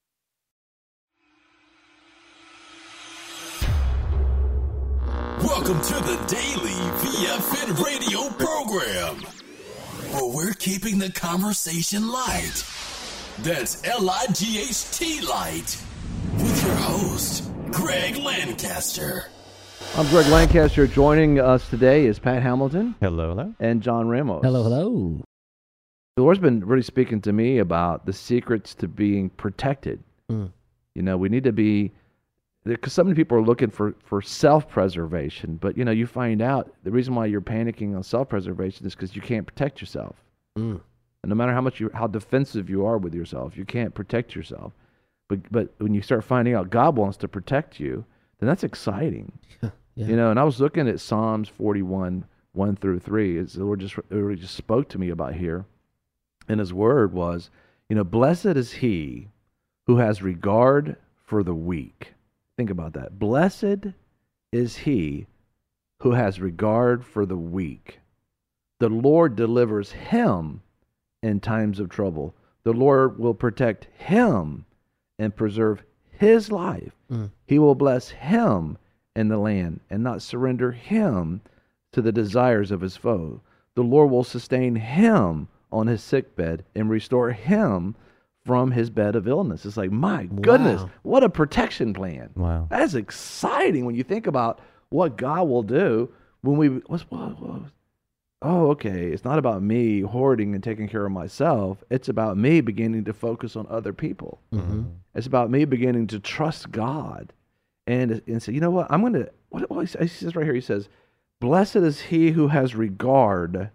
Speaker 1: Welcome to the daily V F N radio program, where we're keeping the conversation light. That's L I G H T light, with your host, Greg Lancaster.
Speaker 2: I'm Greg Lancaster. Joining us today is Pat Hamilton.
Speaker 6: Hello, hello.
Speaker 2: And John Ramos.
Speaker 5: Hello, hello.
Speaker 2: The Lord's been really speaking to me about the secrets to being protected. Mm. You know, we need to be, because so many people are looking for, for self-preservation, but, you know, you find out the reason why you're panicking on self-preservation is because you can't protect yourself. Mm. And no matter how much you, how defensive you are with yourself, you can't protect yourself. But but when you start finding out God wants to protect you, then that's exciting. Yeah. You know, and I was looking at Psalms forty-one, one through three. It's, the Lord just, the Lord just spoke to me about here. And his word was, you know, blessed is he who has regard for the weak. Think about that. Blessed is he who has regard for the weak. The Lord delivers him in times of trouble. The Lord will protect him and preserve his life. Mm. He will bless him in the land and not surrender him to the desires of his foe. The Lord will sustain him on his sickbed and restore him from his bed of illness. It's like, my goodness, wow. What a protection plan.
Speaker 6: Wow.
Speaker 2: That's exciting when you think about what God will do when we, what's, what, what, oh, okay, it's not about me hoarding and taking care of myself. It's about me beginning to focus on other people. Mm-hmm. It's about me beginning to trust God and, and say, you know what, I'm going to, what, what he says right here, he says, blessed is he who has regard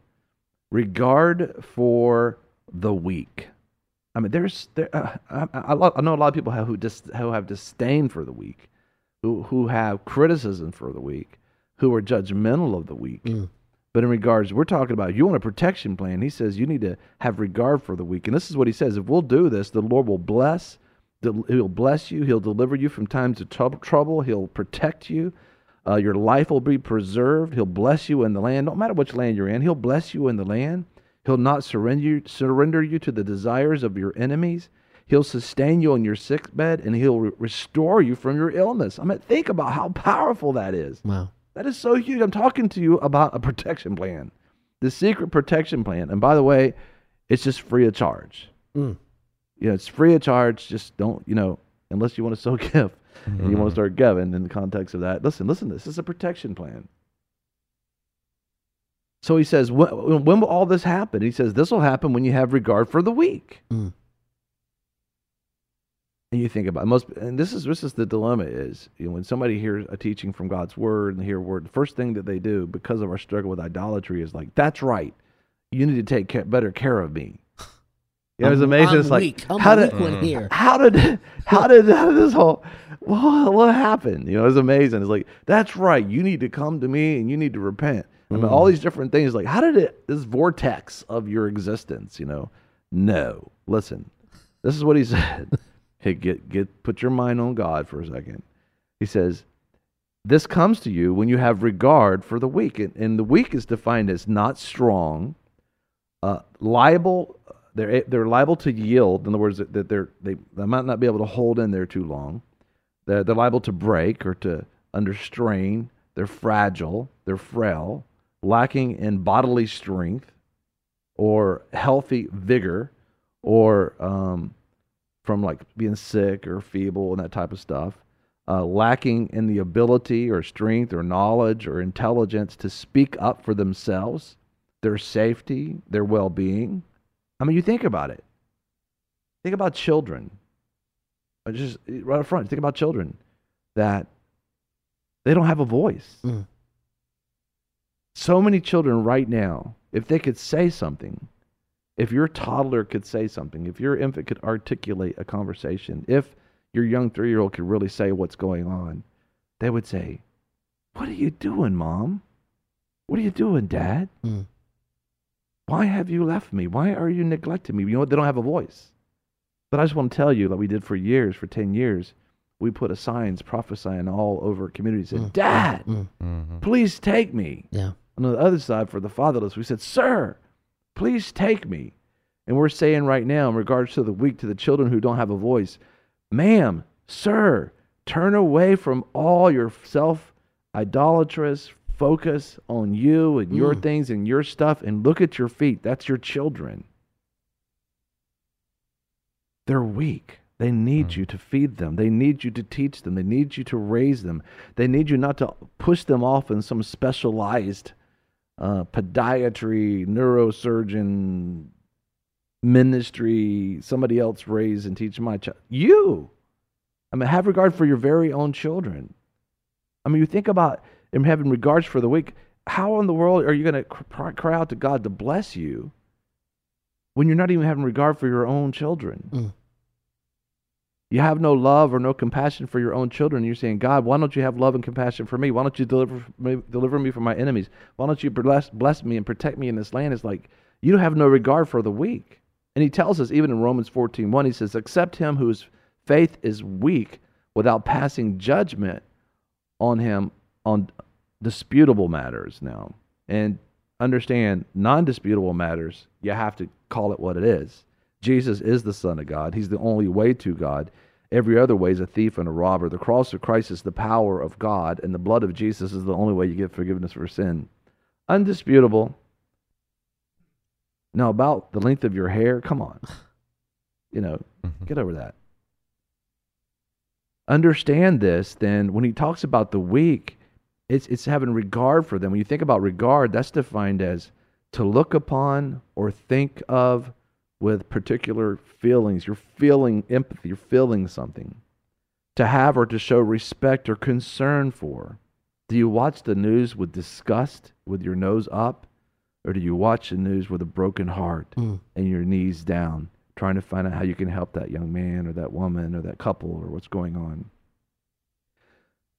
Speaker 2: Regard for the weak. I mean, there's there. Uh, I, I, I know a lot of people have, who dis, who have disdain for the weak, who, who have criticism for the weak, who are judgmental of the weak.
Speaker 5: Mm.
Speaker 2: But in regards, we're talking about, you want a protection plan. He says you need to have regard for the weak. And this is what he says. If we'll do this, the Lord will bless. He'll bless you. He'll deliver you from times of trouble. He'll protect you. Uh, your life will be preserved. He'll bless you in the land. No matter which land you're in, he'll bless you in the land. He'll not surrender you, surrender you to the desires of your enemies. He'll sustain you on your sick bed, and he'll re- restore you from your illness. I mean, think about how powerful that is.
Speaker 5: Wow.
Speaker 2: That is so huge. I'm talking to you about a protection plan, the secret protection plan. And by the way, it's just free of charge.
Speaker 5: Mm.
Speaker 2: You know, it's free of charge. Just don't, you know, unless you want to sow a gift mm-hmm. and you want to start giving in the context of that. Listen, listen, this is a protection plan. So he says, when, when will all this happen? He says, this will happen when you have regard for the weak.
Speaker 5: Mm.
Speaker 2: And you think about it, most, and this is this is the dilemma is, you know, when somebody hears a teaching from God's word and they hear a word, the first thing that they do because of our struggle with idolatry is like, that's right, you need to take care, better care of me. You know, it's amazing.
Speaker 5: I'm
Speaker 2: it's like,
Speaker 5: weak. I'm
Speaker 2: how
Speaker 5: a
Speaker 2: did,
Speaker 5: weak one here.
Speaker 2: how did, how did, how did this whole, what, what happened? You know, it's amazing. It's like, that's right, you need to come to me and you need to repent. I mean,
Speaker 5: Mm.
Speaker 2: all these different things. Like, how did it, this vortex of your existence, you know? No, listen, this is what he said. Hey, get get put your mind on God for a second. He says, this comes to you when you have regard for the weak. And, and the weak is defined as not strong, uh, liable, they're they're liable to yield. In other words, that, that they're they, they might not be able to hold in there too long. They're, they're liable to break or to under strain. They're fragile, they're frail, lacking in bodily strength or healthy vigor, or um from like being sick or feeble and that type of stuff, uh, lacking in the ability or strength or knowledge or intelligence to speak up for themselves, their safety, their well-being. I mean, you think about it. Think about children. I just right up front, think about children that they don't have a voice.
Speaker 5: Mm.
Speaker 2: So many children right now, if they could say something, if your toddler could say something, if your infant could articulate a conversation, if your young three-year-old could really say what's going on, they would say, what are you doing, Mom? What are you doing, Dad?
Speaker 5: Mm.
Speaker 2: Why have you left me? Why are you neglecting me? You know what? They don't have a voice. But I just want to tell you, like we did for years, for ten years, we put a signs prophesying all over communities. Said,
Speaker 5: Mm.
Speaker 2: Dad,
Speaker 5: Mm.
Speaker 6: Mm-hmm.
Speaker 2: please take me.
Speaker 5: Yeah.
Speaker 2: On the other side, for the fatherless, we said, Sir, please take me. And we're saying right now, in regards to the weak, to the children who don't have a voice, ma'am, sir, turn away from all your self-idolatrous focus on you and your
Speaker 5: Mm.
Speaker 2: things and your stuff, and look at your feet. That's your children. They're weak. They need you to feed them. They need you to teach them. They need you to raise them. They need you not to push them off in some specialized Uh, podiatry, neurosurgeon, ministry, somebody else raise and teach my child. You! I mean, have regard for your very own children. I mean, you think about him having regards for the weak. How in the world are you going to cry, cry out to God to bless you when you're not even having regard for your own children?
Speaker 5: Mm.
Speaker 2: You have no love or no compassion for your own children. You're saying, God, why don't you have love and compassion for me? Why don't you deliver me, deliver me from my enemies? Why don't you bless, bless me and protect me in this land? It's like, you have no regard for the weak. And he tells us, even in Romans fourteen one, he says, accept him whose faith is weak without passing judgment on him on disputable matters now. And understand, non-disputable matters, you have to call it what it is. Jesus is the Son of God. He's the only way to God. Every other way is a thief and a robber. The cross of Christ is the power of God, and the blood of Jesus is the only way you get forgiveness for sin. Undisputable. Now, about the length of your hair, come on. You know,
Speaker 6: Mm-hmm.
Speaker 2: get over that. Understand this, then, when he talks about the weak, it's, it's having regard for them. When you think about regard, that's defined as to look upon or think of with particular feelings. You're feeling empathy. You're feeling something. To have or to show respect or concern for. Do you watch the news with disgust, with your nose up? Or do you watch the news with a broken heart
Speaker 5: Mm.
Speaker 2: and your knees down, trying to find out how you can help that young man or that woman or that couple or what's going on?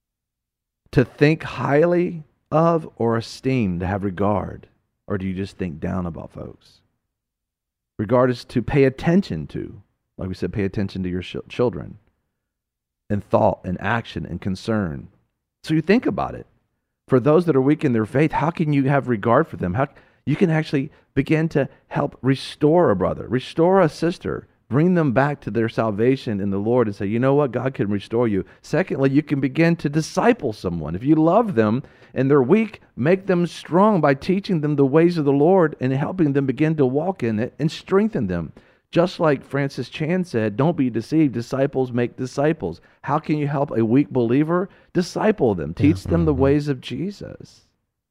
Speaker 2: to think highly of or esteem, to have regard? Or do you just think down about folks? Regard is to pay attention to. Like we said, pay attention to your sh- children. And thought and action and concern. So you think about it. For those that are weak in their faith, how can you have regard for them? How you can actually begin to help restore a brother, restore a sister, bring them back to their salvation in the Lord and say, you know what, God can restore you. Secondly, you can begin to disciple someone. If you love them and they're weak, make them strong by teaching them the ways of the Lord and helping them begin to walk in it and strengthen them. Just like Francis Chan said, don't be deceived. Disciples make disciples. How can you help a weak believer? Disciple them. Teach yeah. them the ways of Jesus.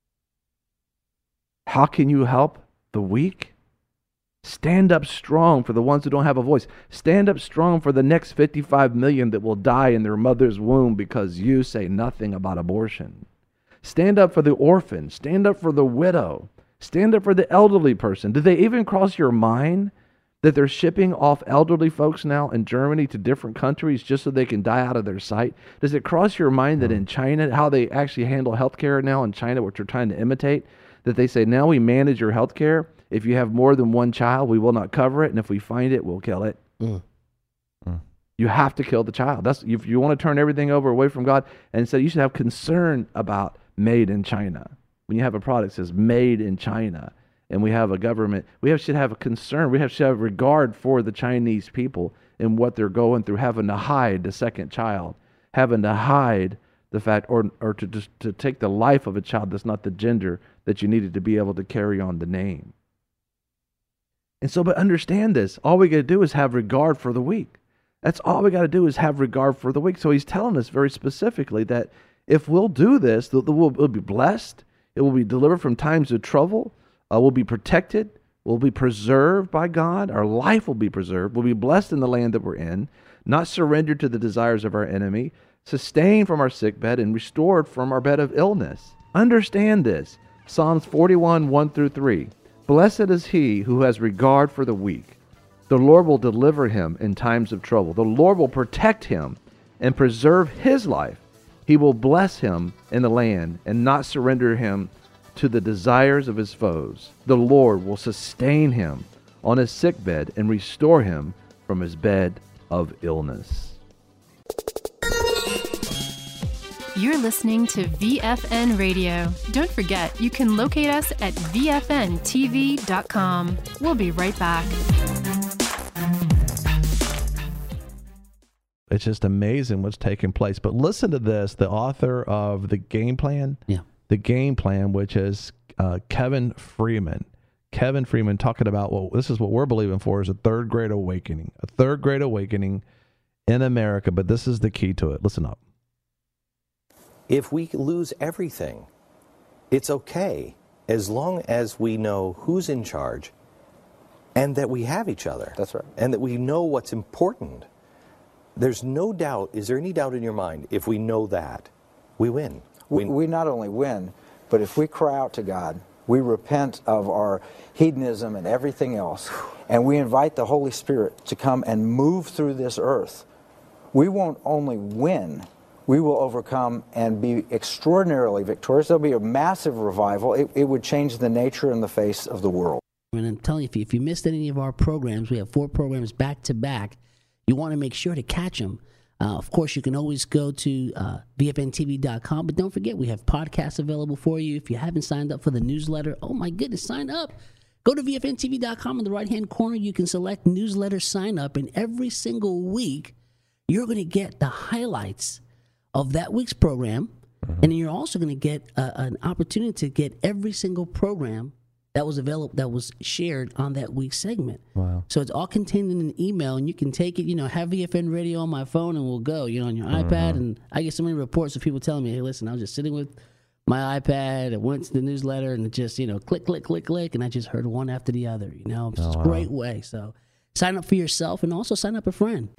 Speaker 2: How can you help the weak? Stand up strong for the ones who don't have a voice. Stand up strong for the next fifty-five million that will die in their mother's womb because you say nothing about abortion. Stand up for the orphan. Stand up for the widow. Stand up for the elderly person. Did they even cross your mind that they're shipping off elderly folks now in Germany to different countries just so they can die out of their sight? Does it cross your mind that in China, how they actually handle healthcare now in China, which they're trying to imitate, that they say, now we manage your healthcare. If you have more than one child, we will not cover it, and if we find it, we'll kill it. Mm. Mm. You have to kill the child. That's if you want to turn everything over away from God, and so you should have concern about made in China. When you have a product that says made in China, and we have a government, we have, should have a concern. We have, should have regard for the Chinese people and what they're going through, having to hide the second child, having to hide the fact, or or to just to take the life of a child that's not the gender that you needed to be able to carry on the name. And so, but understand this, all we got to do is have regard for the weak. That's all we got to do is have regard for the weak. So he's telling us very specifically that if we'll do this, that we'll, we'll be blessed, it will be delivered from times of trouble, uh, we'll be protected, we'll be preserved by God, our life will be preserved, we'll be blessed in the land that we're in, not surrendered to the desires of our enemy, sustained from our sickbed, and restored from our bed of illness. Understand this, Psalms forty-one, one through three. Blessed is he who has regard for the weak. The Lord will deliver him in times of trouble. The Lord will protect him and preserve his life. He will bless him in the land and not surrender him to the desires of his foes. The Lord will sustain him on his sickbed and restore him from his bed of illness.
Speaker 6: You're listening to V F N Radio. Don't forget, you can locate us at V F N T V dot com. We'll be right back.
Speaker 2: It's just amazing what's taking place. But listen to this, the author of The Game Plan.
Speaker 5: Yeah.
Speaker 2: The Game Plan, which is uh, Kevin Freeman. Kevin Freeman talking about, well, this is what we're believing for, is a third great awakening. A third great awakening in America. But this is the key to it. Listen up.
Speaker 9: If we lose everything, it's okay as long as we know who's in charge and that we have each other.
Speaker 10: That's right.
Speaker 9: And that we know what's important. There's no doubt, is there any doubt in your mind, if we know that, we win?
Speaker 10: We, we not only win, but if we cry out to God, we repent of our hedonism and everything else, and we invite the Holy Spirit to come and move through this earth, we won't only win, we will overcome and be extraordinarily victorious. There'll be a massive revival. It, it would change the nature and the face of the world.
Speaker 5: And I'm telling you, if you, if you missed any of our programs, we have four programs back to back. You want to make sure to catch them. Uh, of course, you can always go to uh, V F N T V dot com, but don't forget, we have podcasts available for you. If you haven't signed up for the newsletter, oh my goodness, sign up. Go to V F N T V dot com in the right-hand corner. You can select newsletter sign up, and every single week, you're going to get the highlights of that week's program, mm-hmm. and then you're also going to get uh, an opportunity to get every single program that was available, that was shared on that week's segment.
Speaker 2: Wow.
Speaker 5: So it's all contained in an email, and you can take it, you know, have V F N Radio on my phone, and we'll go, you know, on your mm-hmm. iPad. And I get so many reports of people telling me, hey, listen, I was just sitting with my iPad, and went to the newsletter, and it just, you know, click, click, click, click, and I just heard one after the other, you know. It's oh, a great wow. way. So sign up for yourself, and also sign up a friend.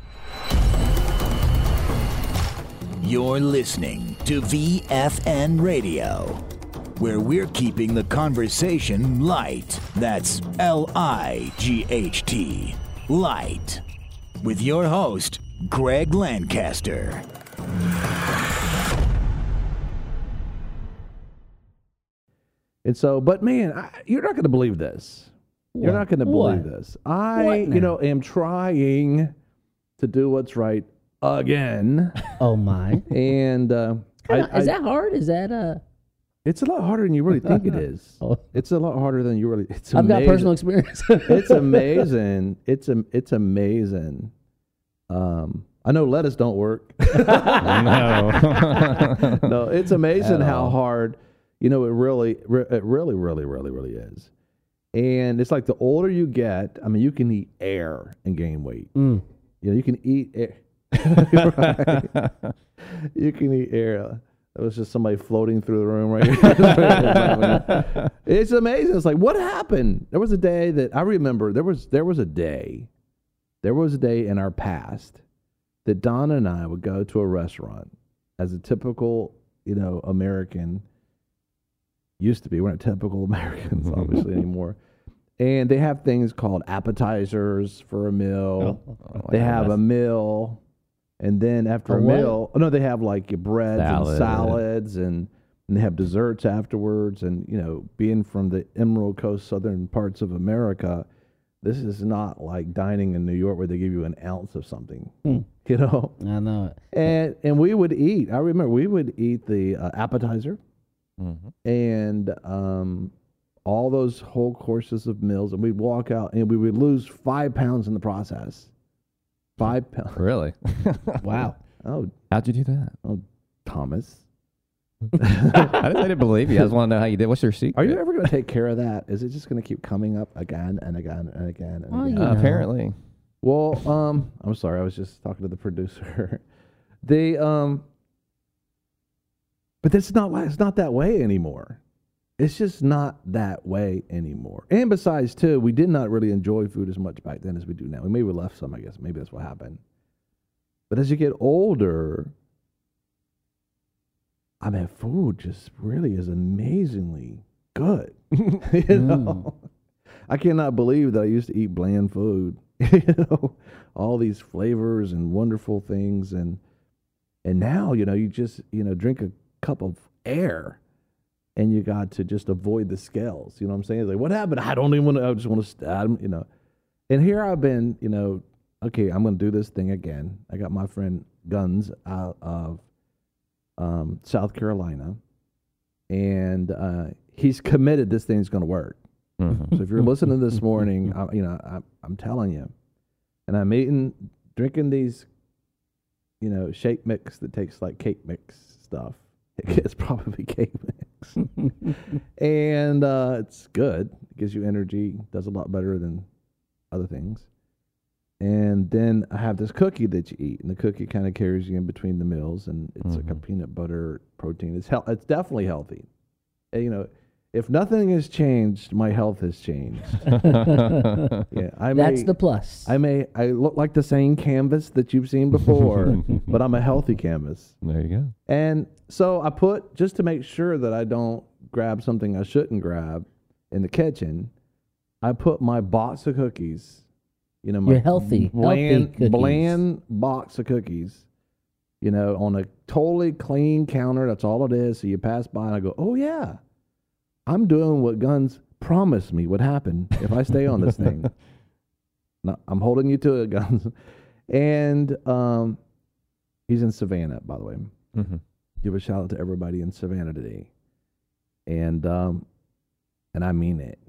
Speaker 3: You're listening to V F N Radio, where we're keeping the conversation light. That's L I G H T, light. With your host, Greg Lancaster.
Speaker 2: And so, but man, I, you're not going to believe this. You're
Speaker 5: What?
Speaker 2: not going to believe
Speaker 5: What?
Speaker 2: this. I,
Speaker 5: What
Speaker 2: you
Speaker 5: now?
Speaker 2: know, am trying to do what's right again.
Speaker 5: Oh my!
Speaker 2: And uh,
Speaker 5: Kinda-
Speaker 2: I,
Speaker 5: is
Speaker 2: I-
Speaker 5: that hard? Is that uh?
Speaker 2: it's a lot harder than you really think it is.
Speaker 5: Oh.
Speaker 2: It's a lot harder than you really. It's
Speaker 5: I've got
Speaker 2: amazing.
Speaker 5: personal experience.
Speaker 2: It's amazing. It's a, It's amazing. Um, I know lettuce don't work.
Speaker 11: No.
Speaker 2: No, it's amazing
Speaker 11: At
Speaker 2: how
Speaker 11: all.
Speaker 2: hard. You know, it really, re- it really, really, really, really is. And it's like the older you get, I mean, you can eat air and gain weight.
Speaker 5: Mm.
Speaker 2: You know, you can eat air. Right? You can eat air. It was just somebody floating through the room right here. It's amazing. It's like, what happened? There was a day that I remember. There was there was a day, there was a day in our past that Donna and I would go to a restaurant as a typical, you know, American. Used to be. We're not typical Americans, obviously, anymore. And they have things called appetizers for a meal.
Speaker 11: Oh, oh
Speaker 2: they
Speaker 11: my
Speaker 2: have
Speaker 11: goodness.
Speaker 2: a meal, and then after
Speaker 5: A
Speaker 2: a
Speaker 5: what?
Speaker 2: meal, oh no, they have like your breads
Speaker 11: Salad.
Speaker 2: and salads, and, and they have desserts afterwards. And you know, being from the Emerald Coast, southern parts of America, this is not like dining in New York where they give you an ounce of something.
Speaker 5: Hmm.
Speaker 2: You know,
Speaker 5: I know it.
Speaker 2: and and we would eat. I remember we would eat the uh, appetizer.
Speaker 11: Mhm.
Speaker 2: And um, all those whole courses of meals, and we'd walk out, and we would lose five pounds in the process. Five pounds.
Speaker 11: Really?
Speaker 5: Wow.
Speaker 2: Oh,
Speaker 11: How'd you do that?
Speaker 2: oh, Thomas.
Speaker 11: I didn't, I didn't believe you. I just want to know how you did. What's your secret?
Speaker 2: Are you ever going to take care of that? Is it just going to keep coming up again and again and again and
Speaker 5: Well,
Speaker 2: again?
Speaker 5: you
Speaker 11: Uh,
Speaker 5: know.
Speaker 11: apparently.
Speaker 2: Well, um, I'm sorry. I was just talking to the producer. the um, but it's not like it's not that way anymore. It's just not that way anymore. And besides, too, we did not really enjoy food as much back then as we do now. We maybe left some, I guess. Maybe that's what happened. But as you get older, I mean, food just really is amazingly good. you know, I cannot believe that I used to eat bland food. you know, all these flavors and wonderful things, and and now you know you just you know drink a cup of air, and you got to just avoid the scales. You know what I'm saying? It's like, what happened? I don't even want to. I just want to. I don't, you know, and here I've been. You know, okay, I'm going to do this thing again. I got my friend Guns out of um, South Carolina, and uh, he's committed this thing's going to work.
Speaker 11: Mhm.
Speaker 2: So if you're listening this morning, I, you know, I, I'm telling you, and I'm eating, drinking these, you know, shake mix that tastes like cake mix stuff. It's probably cake mix, and uh, it's good. It gives you energy. Does a lot better than other things. And then I have this cookie that you eat, and the cookie kind of carries you in between the meals, and it's like a
Speaker 11: Mhm.
Speaker 2: peanut butter protein. It's hel- It's definitely healthy. And, you know, if nothing has changed, my health has changed. Yeah, I may,
Speaker 5: That's the plus.
Speaker 2: I may I look like the same canvas that you've seen before, but I'm a healthy canvas.
Speaker 11: There you go.
Speaker 2: And so I put, just to make sure that I don't grab something I shouldn't grab in the kitchen, I put my box of cookies, you know, my
Speaker 5: Your healthy- healthy
Speaker 2: bland,
Speaker 5: cookies.
Speaker 2: bland box of cookies, you know, on a totally clean counter. That's all it is. So you pass by and I go, oh yeah, I'm doing what Guns promised me would happen if I stay on this thing. No, I'm holding you to it, Guns. And um, he's in Savannah, by the way.
Speaker 11: Mm-hmm.
Speaker 2: Give a shout out to everybody in Savannah today, and um, and I mean it.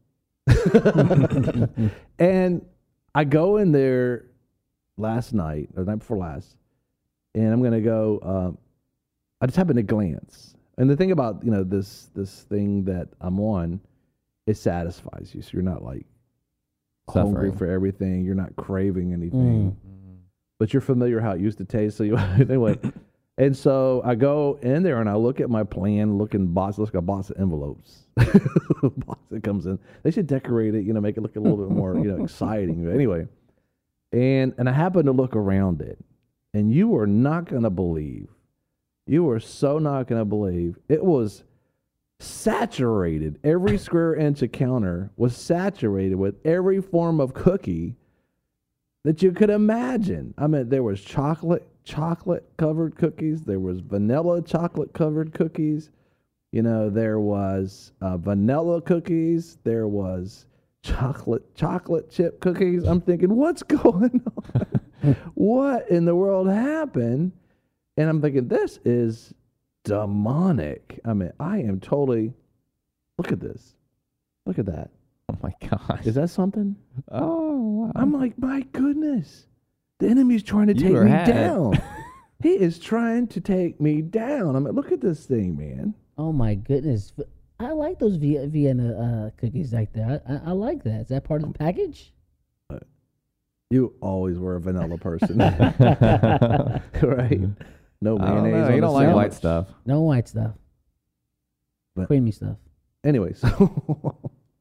Speaker 2: And I go in there last night or the night before last, and I'm gonna go. Um, I just happened to glance, and the thing about you know this this thing that I'm on, it satisfies you, so you're not like hungry
Speaker 11: Suffering.
Speaker 2: for everything. You're not craving anything,
Speaker 5: Mm.
Speaker 2: but you're familiar how it used to taste. So you anyway. And so I go in there and I look at my plan, looking box, look at a box of envelopes. Box that comes in. They should decorate it, you know, make it look a little bit more, you know, exciting. But anyway, and and I happened to look around it, and you are not gonna believe, you are so not gonna believe, it was saturated. Every square inch of counter was saturated with every form of cookie that you could imagine. I mean, there was chocolate, chocolate covered cookies. There was vanilla chocolate covered cookies. You know, there was uh, vanilla cookies. There was chocolate chocolate chip cookies. I'm thinking, what's going on? What in the world happened? And I'm thinking, this is demonic. I mean, I am totally. Look at this. Look at that.
Speaker 11: Oh my gosh.
Speaker 2: Is that something?
Speaker 11: Oh wow.
Speaker 2: I'm like, my goodness. The enemy's trying to
Speaker 11: You
Speaker 2: take
Speaker 11: were
Speaker 2: me
Speaker 11: had it.
Speaker 2: down. He is trying to take me down. I'm like, look at this thing, man.
Speaker 5: Oh my goodness! I like those Vi- Vienna uh, cookies like that. I, I like that. Is that part of the package?
Speaker 2: You always were a vanilla person. Right? No
Speaker 11: I don't
Speaker 2: mayonnaise.
Speaker 11: know.
Speaker 2: on
Speaker 11: You
Speaker 2: the
Speaker 11: don't like
Speaker 2: sandwich.
Speaker 11: white stuff.
Speaker 5: No white stuff.
Speaker 2: But-
Speaker 5: Creamy stuff.
Speaker 2: Anyway, so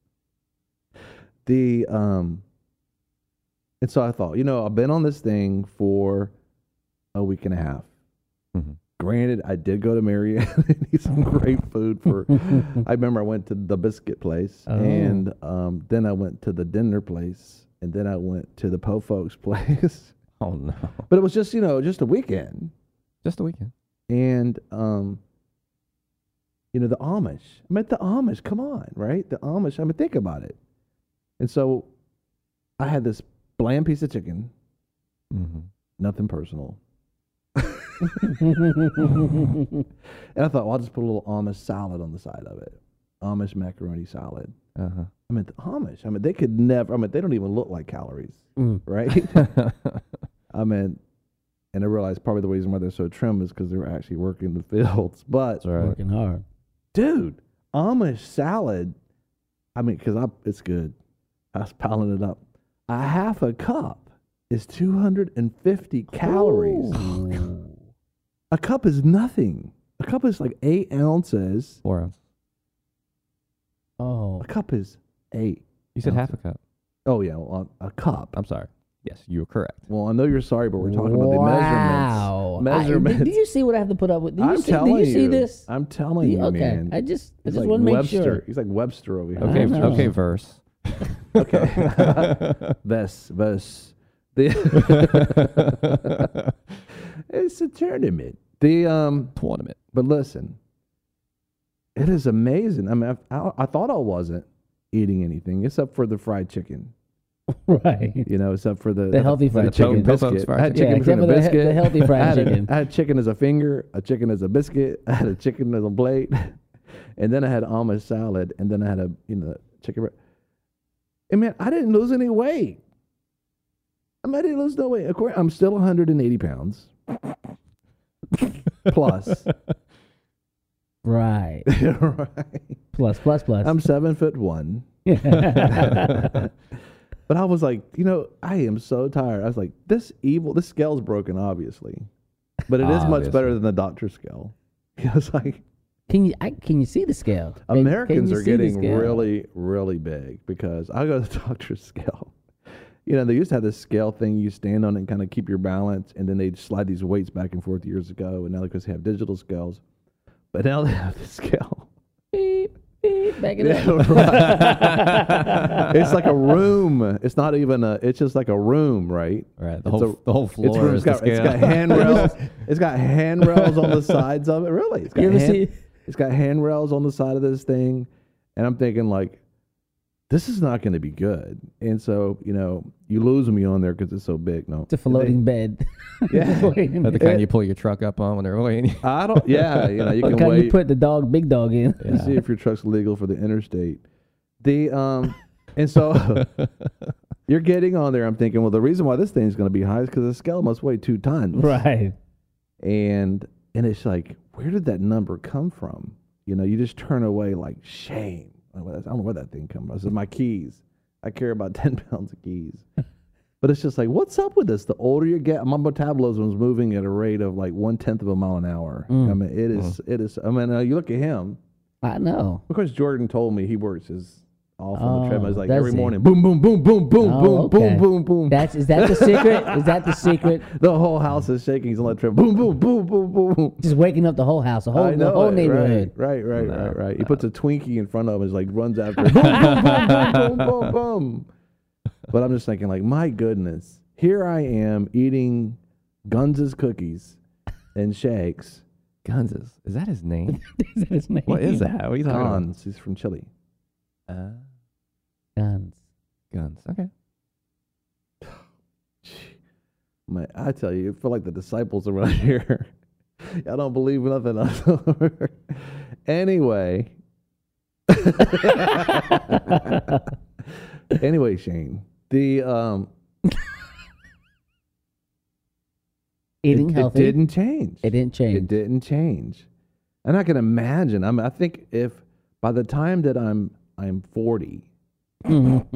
Speaker 2: the um and so I thought, you know, I've been on this thing for a week and a half.
Speaker 11: Mhm.
Speaker 2: Granted, I did go to Marianne and eat some great food for I remember I went to the biscuit place
Speaker 5: Oh.
Speaker 2: and um then I went to the dinner place and then I went to the Po Folks place.
Speaker 11: Oh no.
Speaker 2: But it was just, you know, just a weekend.
Speaker 11: Just a weekend.
Speaker 2: And um you know, the Amish. I mean, the Amish, come on, right? The Amish, I mean, think about it. And so I had this bland piece of chicken,
Speaker 11: Mm-hmm.
Speaker 2: nothing personal. And I thought, well, I'll just put a little Amish salad on the side of it. Amish macaroni salad.
Speaker 11: Uh-huh.
Speaker 2: I mean, the Amish, I mean, they could never, I mean, they don't even look like calories,
Speaker 5: Mm.
Speaker 2: right? I mean, and I realized probably the reason why they're so trim is because they're actually working the fields. But
Speaker 11: That's right.
Speaker 5: Working hard.
Speaker 2: dude, Amish salad. I mean, because I it's good. I was piling it up. A half a cup is two hundred fifty calories. A cup is nothing. A cup is like eight ounces.
Speaker 11: Four ounces.
Speaker 5: Oh.
Speaker 2: A cup is eight.
Speaker 11: You said half a
Speaker 2: ounces.
Speaker 11: cup.
Speaker 2: Oh yeah, well, a cup.
Speaker 11: I'm sorry. Yes, you were correct.
Speaker 2: Well, I know you're sorry, but we're talking about the
Speaker 5: Wow.
Speaker 2: measurements. Measurements.
Speaker 5: I, do you see what I have to put up with? Do you
Speaker 2: I'm
Speaker 5: see,
Speaker 2: telling
Speaker 5: do you see
Speaker 2: you.
Speaker 5: this?
Speaker 2: I'm telling
Speaker 5: Do
Speaker 2: you,
Speaker 5: okay.
Speaker 2: man.
Speaker 5: I just, I
Speaker 2: He's
Speaker 5: just
Speaker 2: like
Speaker 5: want to make
Speaker 2: Webster.
Speaker 5: sure.
Speaker 2: He's like Webster over here.
Speaker 11: Okay,
Speaker 5: know.
Speaker 11: okay, verse.
Speaker 2: Okay. Ves, Ves. The it's a tournament. The um,
Speaker 11: Tournament.
Speaker 2: but listen, it is amazing. I mean, I, I, I thought I wasn't eating anything except for the fried chicken.
Speaker 5: Right.
Speaker 2: You know, except for the
Speaker 5: The healthy fried
Speaker 2: the
Speaker 5: chicken.
Speaker 2: Po- Po-
Speaker 11: Folks
Speaker 2: biscuit.
Speaker 11: fried
Speaker 2: I had
Speaker 11: chicken.
Speaker 2: chicken
Speaker 5: Yeah, except
Speaker 2: between
Speaker 5: for
Speaker 2: a
Speaker 5: the he-
Speaker 2: biscuit.
Speaker 5: the healthy fried
Speaker 2: I had a-
Speaker 5: chicken.
Speaker 2: I had chicken as a finger, a chicken as a biscuit. I had a chicken as a plate, and then I had Amish salad, and then I had a you know chicken. bre- And man, I didn't lose any weight. I mean, I didn't lose no weight. Of course, I'm still one hundred eighty pounds plus.
Speaker 5: Right.
Speaker 2: Right.
Speaker 5: Plus, plus, plus.
Speaker 2: I'm seven foot one. But I was like, you know, I am so tired. I was like, this evil, this scale's broken, obviously, but it is much
Speaker 11: Obviously.
Speaker 2: better than the doctor's scale. I was like,
Speaker 5: Can you? I, can you see the scale? Can-
Speaker 2: Americans
Speaker 5: can you
Speaker 2: are
Speaker 5: see the
Speaker 2: getting
Speaker 5: scale?
Speaker 2: really, really big because I go to the doctor's scale. You know, they used to have this scale thing you stand on and kind of keep your balance, and then they'd slide these weights back and forth years ago. And now because they have digital scales, but now they have the scale.
Speaker 5: Beep, beep, back it
Speaker 2: Yeah,
Speaker 5: up.
Speaker 2: right. It's like a room. It's not even a. It's just like a room, right?
Speaker 11: Right. The
Speaker 2: It's
Speaker 11: whole
Speaker 2: a-
Speaker 11: the whole
Speaker 2: It's,
Speaker 11: floor
Speaker 2: it's
Speaker 11: is the
Speaker 2: got, it's
Speaker 11: scale.
Speaker 2: got handrails. It's got handrails on the sides of it. Really, it's got
Speaker 5: You ever
Speaker 2: hand-
Speaker 5: see-
Speaker 2: it's got handrails on the side of this thing, and I'm thinking like, this is not going to be good. And so you know, you lose me on there because it's so big. No,
Speaker 5: It's a floating bed.
Speaker 2: Yeah.
Speaker 5: Waiting.
Speaker 11: But the kind you pull your truck up on when they're waiting.
Speaker 2: I don't. Yeah, you know, you
Speaker 5: What
Speaker 2: can
Speaker 5: kind
Speaker 2: wait.
Speaker 5: you put the dog, big dog in?
Speaker 2: and see if your truck's legal for the interstate. The um, and so you're getting on there. I'm thinking, well, the reason why this thing's going to be high is because the scale must weigh two tons,
Speaker 5: Right.
Speaker 2: And and it's like, where did that number come from? You know, you just turn away like shame. I don't know where that- I don't know where that thing comes from. This is my keys. I carry about ten pounds of keys. But it's just like, what's up with this? The older you get, my metabolism is moving at a rate of like one tenth of a mile an hour.
Speaker 5: Mm.
Speaker 2: I mean, it is, it is. I mean, uh, you look at him.
Speaker 5: I know.
Speaker 2: Of course, Jordan told me he works his off on
Speaker 5: Oh,
Speaker 2: the treadmill. It's like
Speaker 5: does
Speaker 2: every
Speaker 5: he?
Speaker 2: morning, boom, boom, boom, boom, boom,
Speaker 5: Oh,
Speaker 2: boom,
Speaker 5: okay.
Speaker 2: boom, boom, boom.
Speaker 5: That's is that the secret? Is that the secret?
Speaker 2: The whole house is shaking. He's on that treadmill. Boom, boom, boom, boom, boom.
Speaker 5: Just waking up the whole house, the whole,
Speaker 2: I
Speaker 5: the
Speaker 2: know
Speaker 5: whole
Speaker 2: it,
Speaker 5: neighborhood.
Speaker 2: Right, right, right,
Speaker 11: No,
Speaker 2: right, right. He puts a Twinkie in front of him. He's like runs after it. Boom, boom, boom, boom, boom, boom, boom. But I'm just thinking, like, my goodness, here I am eating Guns' cookies and shakes,
Speaker 11: Guns is, is that his name?
Speaker 5: Is that his name?
Speaker 11: What is that? What are you talking about?
Speaker 2: Guns. He's from Chile.
Speaker 11: Uh,
Speaker 5: Guns.
Speaker 11: Guns. Okay.
Speaker 2: My, I tell you, I feel like the disciples around here. I don't believe nothing else. Anyway. Anyway, Shane, the um,
Speaker 5: Eating
Speaker 2: it,
Speaker 5: healthy.
Speaker 2: It didn't change.
Speaker 5: It didn't change.
Speaker 2: It didn't change. And I can imagine. I mean, I think if by the time that I'm I'm forty, by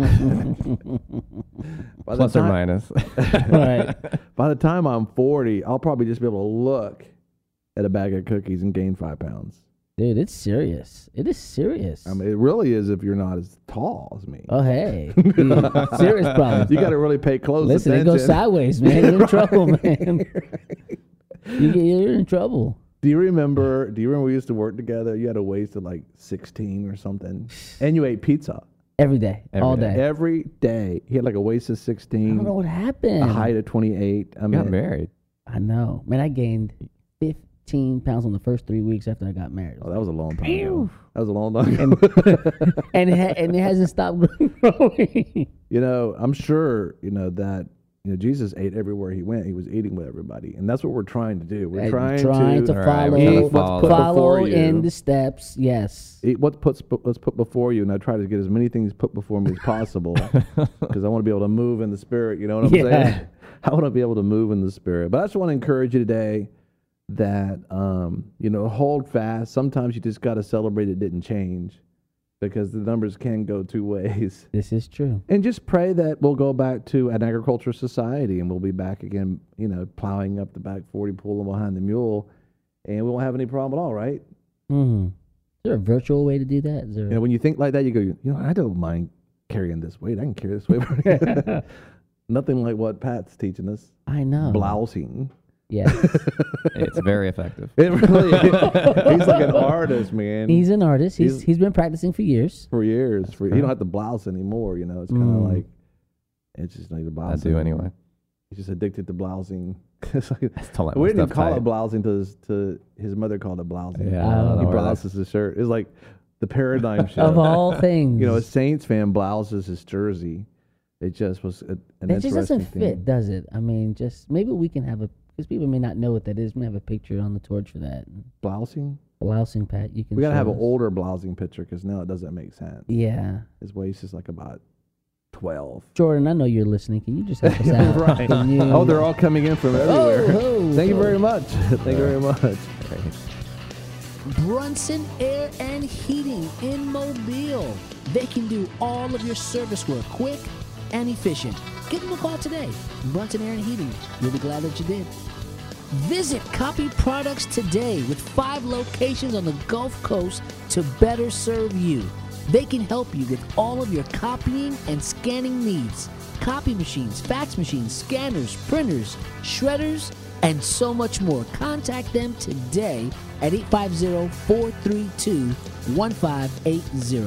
Speaker 2: the
Speaker 11: Plus or
Speaker 2: time-
Speaker 11: minus.
Speaker 5: Right.
Speaker 2: By the time I'm forty, I'll probably just be able to look at a bag of cookies and gain five pounds.
Speaker 5: Dude, it's serious. It is serious.
Speaker 2: I mean, it really is if you're not as tall as me.
Speaker 5: Oh, hey. Serious problem.
Speaker 2: You got to really pay close
Speaker 5: Listen,
Speaker 2: attention.
Speaker 5: it goes sideways, man. You're in trouble, man. You get, you're in trouble.
Speaker 2: Do you remember? Do you remember we used to work together? You had a waist of like sixteen or something, and you ate pizza
Speaker 5: Every day.
Speaker 11: Every
Speaker 5: all
Speaker 11: day.
Speaker 5: day.
Speaker 2: every day. He had like a waist of
Speaker 5: I
Speaker 2: sixteen,
Speaker 5: don't know what happened.
Speaker 2: a height of twenty-eight. I
Speaker 11: You
Speaker 2: mean,
Speaker 11: got married.
Speaker 5: I know. Man, I gained fifteen pounds on the first three weeks after I got married.
Speaker 2: oh, that was a long time ago. That was a long time ago.
Speaker 5: and, it ha- and it hasn't stopped growing.
Speaker 2: You know, I'm sure you know that. You know, Jesus ate everywhere he went. He was eating with everybody, and that's what we're trying to do. We're
Speaker 5: And
Speaker 2: trying,
Speaker 5: trying to,
Speaker 11: All right,
Speaker 5: follow,
Speaker 11: we're trying to
Speaker 2: Eat what's
Speaker 11: follow.
Speaker 2: put
Speaker 5: follow
Speaker 2: before you.
Speaker 5: in the steps. Yes.
Speaker 2: Eat what puts what's put before you, and I try to get as many things put before me as possible because I want to be able to move in the spirit. You know what I'm
Speaker 5: Yeah.
Speaker 2: saying? I want to be able to move in the spirit. But I just want to encourage you today that um, you know, hold fast. Sometimes you just got to celebrate it didn't change because the numbers can go two ways.
Speaker 5: This is true.
Speaker 2: And just pray that we'll go back to an agricultural society and we'll be back again, you know, plowing up the back forty, pulling behind the mule, and we won't have any problem at all, right?
Speaker 5: Mm-hmm. Is there a virtual way to do that? Is there
Speaker 2: You know, when you think like that, you go, you know, I don't mind carrying this weight. I can carry this weight. Nothing like what Pat's teaching us.
Speaker 5: I know.
Speaker 2: Blousing.
Speaker 5: Yeah.
Speaker 11: It's very effective.
Speaker 2: It really is. He's like an artist, man.
Speaker 5: He's an artist. He's
Speaker 2: He's-
Speaker 5: he's been practicing for years.
Speaker 2: for years. For you don't have to blouse anymore. You know, it's kind of
Speaker 5: Mm.
Speaker 2: like it's just like the
Speaker 11: I
Speaker 2: blousing.
Speaker 11: do anyway.
Speaker 2: He's just addicted to blousing. It's like,
Speaker 11: Don't let my
Speaker 2: we didn't even
Speaker 11: stuff
Speaker 2: call
Speaker 11: tight.
Speaker 2: it blousing to his, to his mother called it blousing.
Speaker 11: Yeah,
Speaker 5: I don't
Speaker 2: he
Speaker 11: know where
Speaker 2: blouses his shirt. It's like the paradigm shift.
Speaker 5: Of all things.
Speaker 2: You know, a Saints fan blouses his jersey. It just was a, an
Speaker 5: that just
Speaker 2: interesting
Speaker 5: doesn't
Speaker 2: thing.
Speaker 5: fit, does it? I mean, just maybe we can have a, because people may not know what that is. We have a picture on the torch for that.
Speaker 2: Blousing?
Speaker 5: Blousing, Pat. You can.
Speaker 2: We got to
Speaker 5: show
Speaker 2: have an
Speaker 5: us.
Speaker 2: older blousing picture because now it doesn't make sense.
Speaker 5: Yeah.
Speaker 2: His waist is like about twelve.
Speaker 5: Jordan, I know you're listening. Can you just help us out?
Speaker 2: Right.
Speaker 5: Can you-
Speaker 2: Oh, they're all coming in from everywhere.
Speaker 5: oh,
Speaker 2: Thank you
Speaker 5: oh.
Speaker 2: very much. Thank you very much.
Speaker 5: Brunson Air and Heating in Mobile. They can do all of your service work quick and efficient. Give them a call today. Brunson Air and Heating. You'll be glad that you did. Visit Copy Products today with five locations on the Gulf Coast to better serve you. They can help you with all of your copying and scanning needs. Copy machines, fax machines, scanners, printers, shredders, and so much more. Contact them today at eight five zero, four three two, one five eight zero.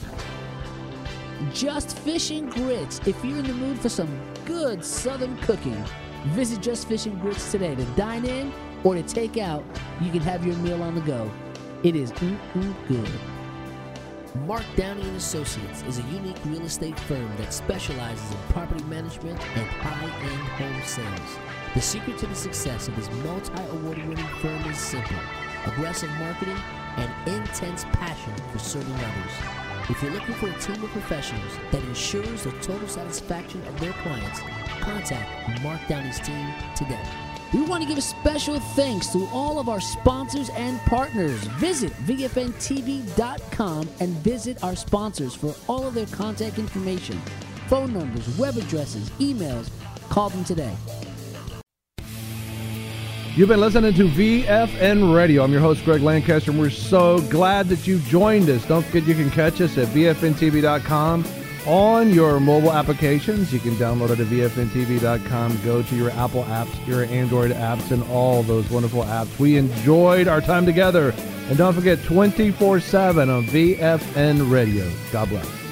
Speaker 5: Just Fish and Grits. If you're in the mood for some good Southern cooking, visit Just Fish and Grits today to dine in or to take out. You can have your meal on the go. It is mm-mm good. Mark Downey and Associates is a unique real estate firm that specializes in property management and high-end home sales. The secret to the success of this multi-award-winning firm is simple: aggressive marketing and intense passion for serving others. If you're looking for a team of professionals that ensures the total satisfaction of their clients, contact Mark Downey's team today. We want to give a special thanks to all of our sponsors and partners. Visit V F N T V dot com and visit our sponsors for all of their contact information, phone numbers, web addresses, emails. Call them today.
Speaker 2: You've been listening to V F N Radio. I'm your host, Greg Lancaster, and we're so glad that you joined us. Don't forget you can catch us at V F N T V dot com on your mobile applications. You can download it at V F N T V dot com. Go to your Apple apps, your Android apps, and all those wonderful apps. We enjoyed our time together. And don't forget, twenty-four seven on V F N Radio. God bless.